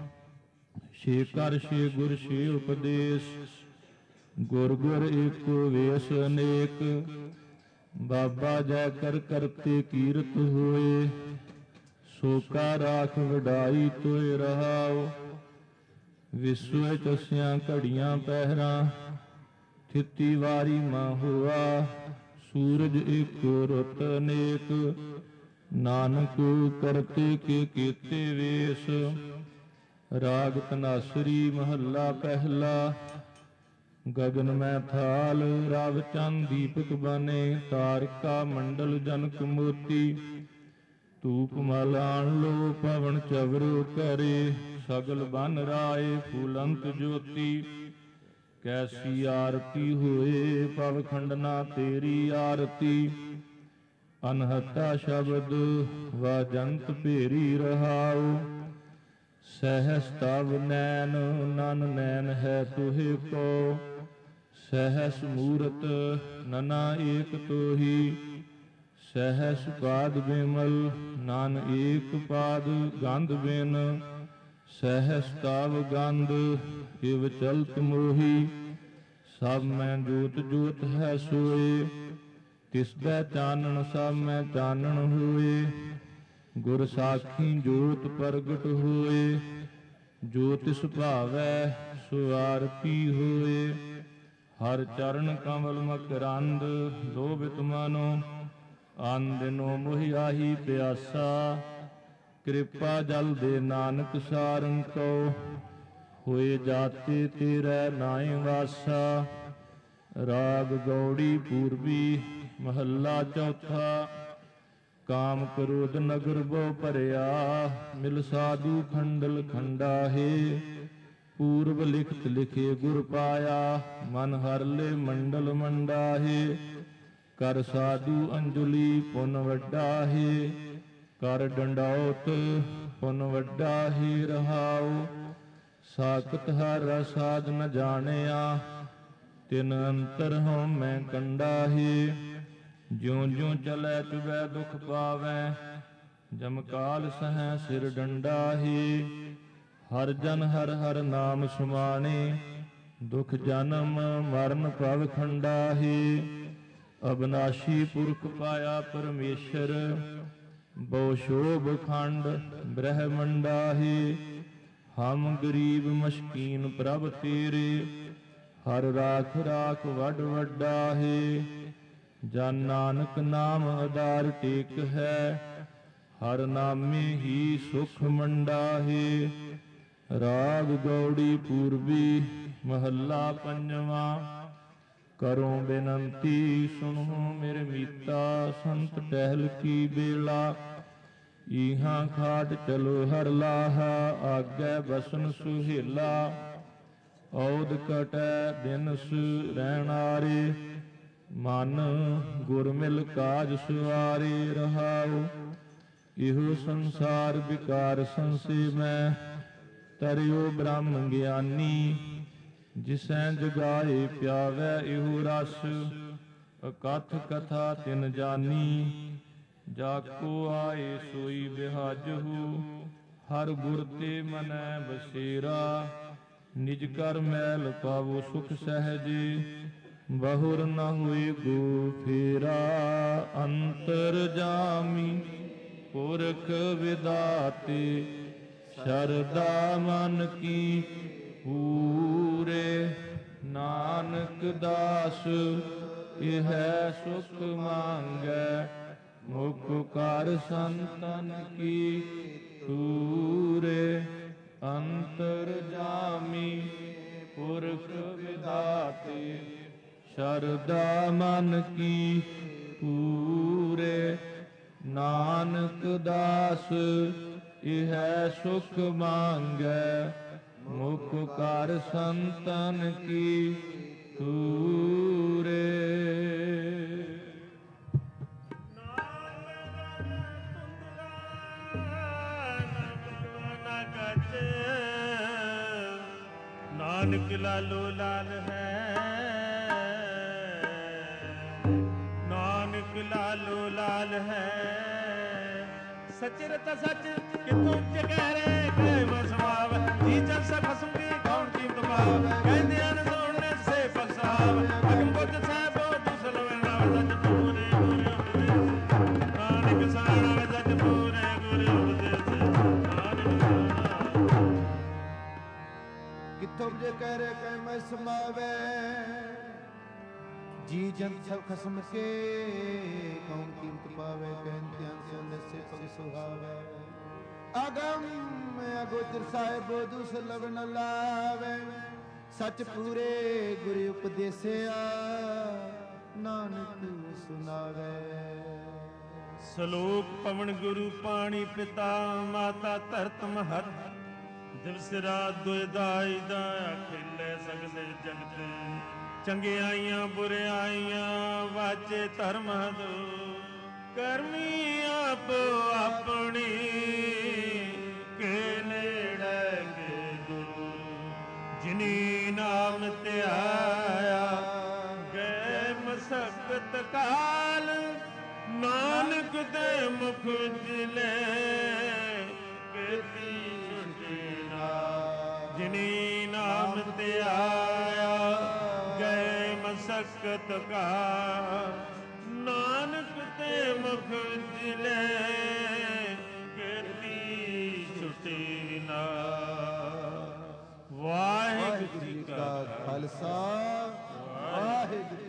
ਛੇ ਕਰ ਛੇ ਗੁਰ ਛੇ ਉਪਦੇਸ਼ ਗੁਰ ਗੁਰ ਏਕੋ ਵੇਸ ਅਨੇਕ ਬਾਬਾ ਜੈ ਕਰ ਕਰਤੇ ਕੀਰਤ ਹੋਏ ਸੋ ਕਾ ਰਾਖ ਵਡਾਈ ਤੋਇ ਰਹਾਓ ਵਿਸਵੇ ਚਸਿਆਂ ਘੜੀਆਂ ਪਹਿਰਾਂ ਥਿਤੀ ਵਾਰੀ ਮਾ ਹੋਆ ਸੂਰਜ ਏਕੋ ਰੁੱਤ ਅਨੇਕ ਨਾਨਕ ਕਰਤੇ ਕੇ ਕੀਤੇ ਵੇਸ ਰਾਗ ਧਨਾਸਰੀ ਮਹੱਲਾ ਪਹਿਲਾ ਗਗਨ ਮੈਂ ਥਾਲ ਰਵ ਚੰਦ ਦੀਪਕ ਬਨੇ ਤਾਰਕਾ ਮੰਡਲ ਜਨਕ ਮੋਤੀ ਧੂਪ ਮਲਾਣ ਲੋ ਪਵਨ ਚਵਰੋ ਕਰੇ ਸਗਲ ਬਨ ਰਾਏ ਫੂਲੰਤ ਜੋਤੀ ਕੈਸੀ ਆਰਤੀ ਹੋਏ ਪਵ ਖੰਡਨਾ ਤੇਰੀ ਆਰਤੀ ਅਨਹਤਾ ਸ਼ਬਦ ਵਾਜੰਤ ਭੇਰੀ ਰਹਾਉ ਸਹਿਸ ਤਵ ਨੈਨ ਨਨ ਨੈਨ ਹੈ ਤੁਹੇ ਕੋ ਸਹਿਸ ਮੂਰਤ ਨਨਾ ਏਕ ਤੋਹੀ ਸਹਿਸ ਪਾਦ ਬਿਮਲ ਨਨ ਏਕ ਪਾਦ ਗੰਧ ਬਿਨ ਸਹਿਸ ਤਵ ਗੰਧ ਇਵ ਚਲਤ ਮੋਹੀ ਸਭ ਮੈਂ ਜੋਤ ਜੋਤ ਹੈ ਸੋਏ ਤਿਸ ਦਾ ਚਾਨਣ ਸਭ ਮੈਂ ਚਾਨਣ ਹੋਏ ਗੁਰ ਸਾਖੀ ਜੋਤ ਪ੍ਰਗਟ ਹੋਏ ਜੋ ਤਿਸ ਭਾਵੈ ਸੋ ਆਰਤੀ ਹੋਏ ਹਰ ਚਰਨ ਕਮਲ ਮਕਰੰਦ ਲੋਭਿਤ ਮਨੋ ਆਨੰਦਨੋ ਮੋਹਿ ਆਹੀ ਪਿਆਸਾ ਕਿਰਪਾ ਜਲ ਦੇ ਨਾਨਕ ਸਾਰੰ ਕੋ ਹੋਏ ਜਾਤੇ ਤੇਰੇ ਨਾਇ ਵਾਸਾ ਰਾਗ ਗੌੜੀ ਪੂਰਬੀ ਮਹੱਲਾ ਚੌਥਾ ਕਾਮ ਕ੍ਰੋਧ ਨਗਰ ਬੋ ਭਰਿਆ ਮਿਲ ਸਾਧੂ ਖੰਡਲ ਖੰਡਾਹੇ ਪੂਰਬ ਲਿਖਤ ਲਿਖੇ ਗੁਰ ਪਾਇਆ ਮਨ ਹਰਲੇ ਮੰਡਲ ਮੰਡਾਹੇ ਕਰ ਸਾਧੂ ਅੰਜੁਲੀ ਪੁਨ ਵੱਡਾਹੇ ਕਰ ਡੰਡਾਉਤ ਪੁਨ ਵੱਡਾਹੇ ਰਹਾਉ ਸਾਖਤ ਹਰ ਸਾਧ ਨ ਜਾਣਿਆ ਤਿਨ ਅੰਤਰ ਹਉ ਮੈਂ ਕੰਡਾਹੇ ਜਿਉ ਜਿਉ ਚਲੈ ਚੁਬੈ ਦੁਖ ਪਾਵੈ ਜਮਕਾਲ ਸਹੈ ਸਿਰ ਡੰਡਾਹੇ ਹਰ ਜਨ ਹਰ ਹਰ ਨਾਮ ਸੁਮਾਣੇ ਦੁਖ ਜਨਮ ਮਰਨ ਭਵ ਖੰਡਾਹੇ ਅਬਨਾਸ਼ੀ ਪੁਰਖ ਪਾਇਆ ਪਰਮੇਸ਼ਰ ਬਹੁ ਸ਼ੋਭ ਖੰਡ ਬ੍ਰਹਮੰਡਾਹੇ ਹਮ ਗਰੀਬ ਮਸਕੀਨ ਪ੍ਰਭ ਤੇਰੇ ਹਰ ਰਾਖ ਰਾਖ ਵੱਡ ਵੱਡਾਹੇ ਜਨ ਨਾਨਕ ਨਾਮ ਆਧਾਰ ਟੇਕ ਹੈ ਹਰ ਨਾਮੇ ਹੀ ਸੁਖ ਮੰਡਾਹੇ ਰਾਗ ਗੌੜੀ ਪੂਰਬੀ ਮਹੱਲਾ ਪੰਜਵਾਂ ਕਰੋ ਬੇਨੰਤੀ ਸੁਣੋ ਮੇਰੇ ਮੀਤਾ ਸੰਤ ਟਹਿਲ ਕੀ ਬੇਲਾ ਇਹਾਂ ਖਾਟ ਚਲੋ ਹਰ ਲਾਹਾ ਆਗੇ ਬਸਨ ਸੁਹੇਲਾ ਔਦ ਕਟੈ ਦਿਨਸ ਰਹਿਣਾਰੇ ਮਨ ਗੁਰ ਮਿਲ ਕਾਜ ਸੁਆਰੇ ਰਹਾਉ ਇਹੋ ਸੰਸਾਰ ਵਿਕਾਰ ਸੰਸੇ ਮੈਂ ਤਰਿਓ ਬ੍ਰਹਮ ਗਿਆਨੀ ਜਿਸੈ ਜਗਾਏ ਪਿਆਵੈ ਇਹੋ ਰਸ ਅਕਥ ਕਥਾ ਤਿਨ ਜਾਨੀ ਜਾ ਕੋ ਆਏ ਸੋਈ ਬਿਹਾਜਹੁ ਹਰ ਗੁਰ ਤੇ ਮਨੈ ਬਸੇਰਾ ਨਿਜ ਕਰ ਮੈਲ ਪਾਵੋ ਸੁਖ ਸਹਿਜੇ ਬਹੁਰ ਨ ਹੋਏ ਗੋ ਫੇਰਾ ਅੰਤਰ ਜਾਮੀ ਪੁਰਖ ਵਿਦਾਤੇ ਸ਼ਰਦਾ ਮਨ ਕੀ ਪੂਰੇ ਨਾਨਕ ਦਾਸ ਇਹ ਸੁਖ ਮੰਗੈ ਮੁਖ ਕਰ ਸੰਤਨ ਕੀ ਤੂਰੇ ਅੰਤਰ ਜਾਮੀ ਪੁਰਖ ਵਿਦਾਤੇ ਸ਼ਰਦਾ ਮਨ ਕੀ ਪੂਰੇ ਨਾਨਕ ਦਾਸ ਇਹ ਸੁਖ ਮੰਗੈ ਮੁਖ ਕਰ ਸੰਤਨ ਕੀ ਤੂਰੇ। ਨਾਨਕ ਲਾਲੋ ਲਾਲ ਹੈ, ਨਾਨਕ ਲਾਲੋ ਲਾਲ ਹੈ। ਸੱਚੇ ਰਤਾ ਸੱਚ ਕਿਥੋਂ ਕਹਿ ਰੇ ਕਹਿ ਮਨ ਸਮਾਵ ਜੀ ਜਨ ਸਭ ਖਸਮ ਕੀ ਕੌਣ ਕੀਮਤ ਪਾਵ ਕਹਿੰਦੇ ਹਨ ਸੋਹਣੇ ਸੇ ਬਖਸ਼ਾਵ ਅਗਮ ਬੁੱਧ ਸਾਹਿਬੋ ਦੁਸਲਵੇਂ ਨਾਮ ਸੱਚ ਪੂਰੇ ਗੁਰੂ ਉਪਦੇਸ਼ ਨਾਨਕ ਸਾਰਾ ਸੱਚ ਪੂਰੇ ਗੁਰੂ ਉਪਦੇਸ਼ ਨਾਨਕ ਕਿਥੋਂ ਜੇ ਕਹਿ ਰੇ ਕਹਿ ਮੈਂ ਸਮਾਵੇ ਜੀ ਜਨ ਸਭ ਖਸਮ ਕੇ ਕੌਣ ਕੀਮਤ ਪਾਵੇ ਕਹਿੰਦਿਆਂ ਸੋਨੇ ਸੇ ਪਗ ਸੁਹਾਵੇ ਅਗਮ ਅਗੋਚਰ ਸਾਹਿਬੋ ਦੁਸਲਵ ਨ ਲਾਵੇ ਸੱਚ ਪੂਰੇ ਗੁਰੂ ਉਪਦੇਸਿਆ ਨਾਨਕ ਸੁਨਾਵੇ। ਸਲੋਕ ਪਵਨ ਗੁਰੂ ਪਾਣੀ ਪਿਤਾ ਮਾਤਾ ਧਰਤ ਮਹਤ ਦਿਵਸ ਰਾਤ ਦੁਇ ਦਾਈ ਦਾ ਖਿਲੇ ਸਕਦੇ ਜਗਤ ਚੰਗਿਆਈਆਂ ਬੁਰਿਆਈਆਂ ਵਾਜੇ ਧਰਮ ਦੋ ਕਰਮੀ ਆਪ ਆਪਣੀ ਕੇ ਨੇੜੇ ਕੇ ਦੂਰ ਜਿਨੀ ਨਾਮ ਧਿਆਇਆ ਗਏ ਮਸਕਤ ਕਾਲ ਨਾਨਕ ਦੇ ਮੁਖ ਜਿਲੇ ਕੀਤੀ ਛੁਟੀ ਨਾ ਜਿਨੀ ਨਾਮ ਧਿਆਇਆ ਗਏ ਮਸਕਤ ਕਾਲ ਨਾਨਕ ਤੇ ਮੁਖ ਜਿਲੇ ਕੀਤੀ ਛੁਟੀ ਨਾ। ਵਾਹਿਗੁਰੂ ਜੀ ਕਾ ਖਾਲਸਾ ਵਾਹਿਗੁਰੂ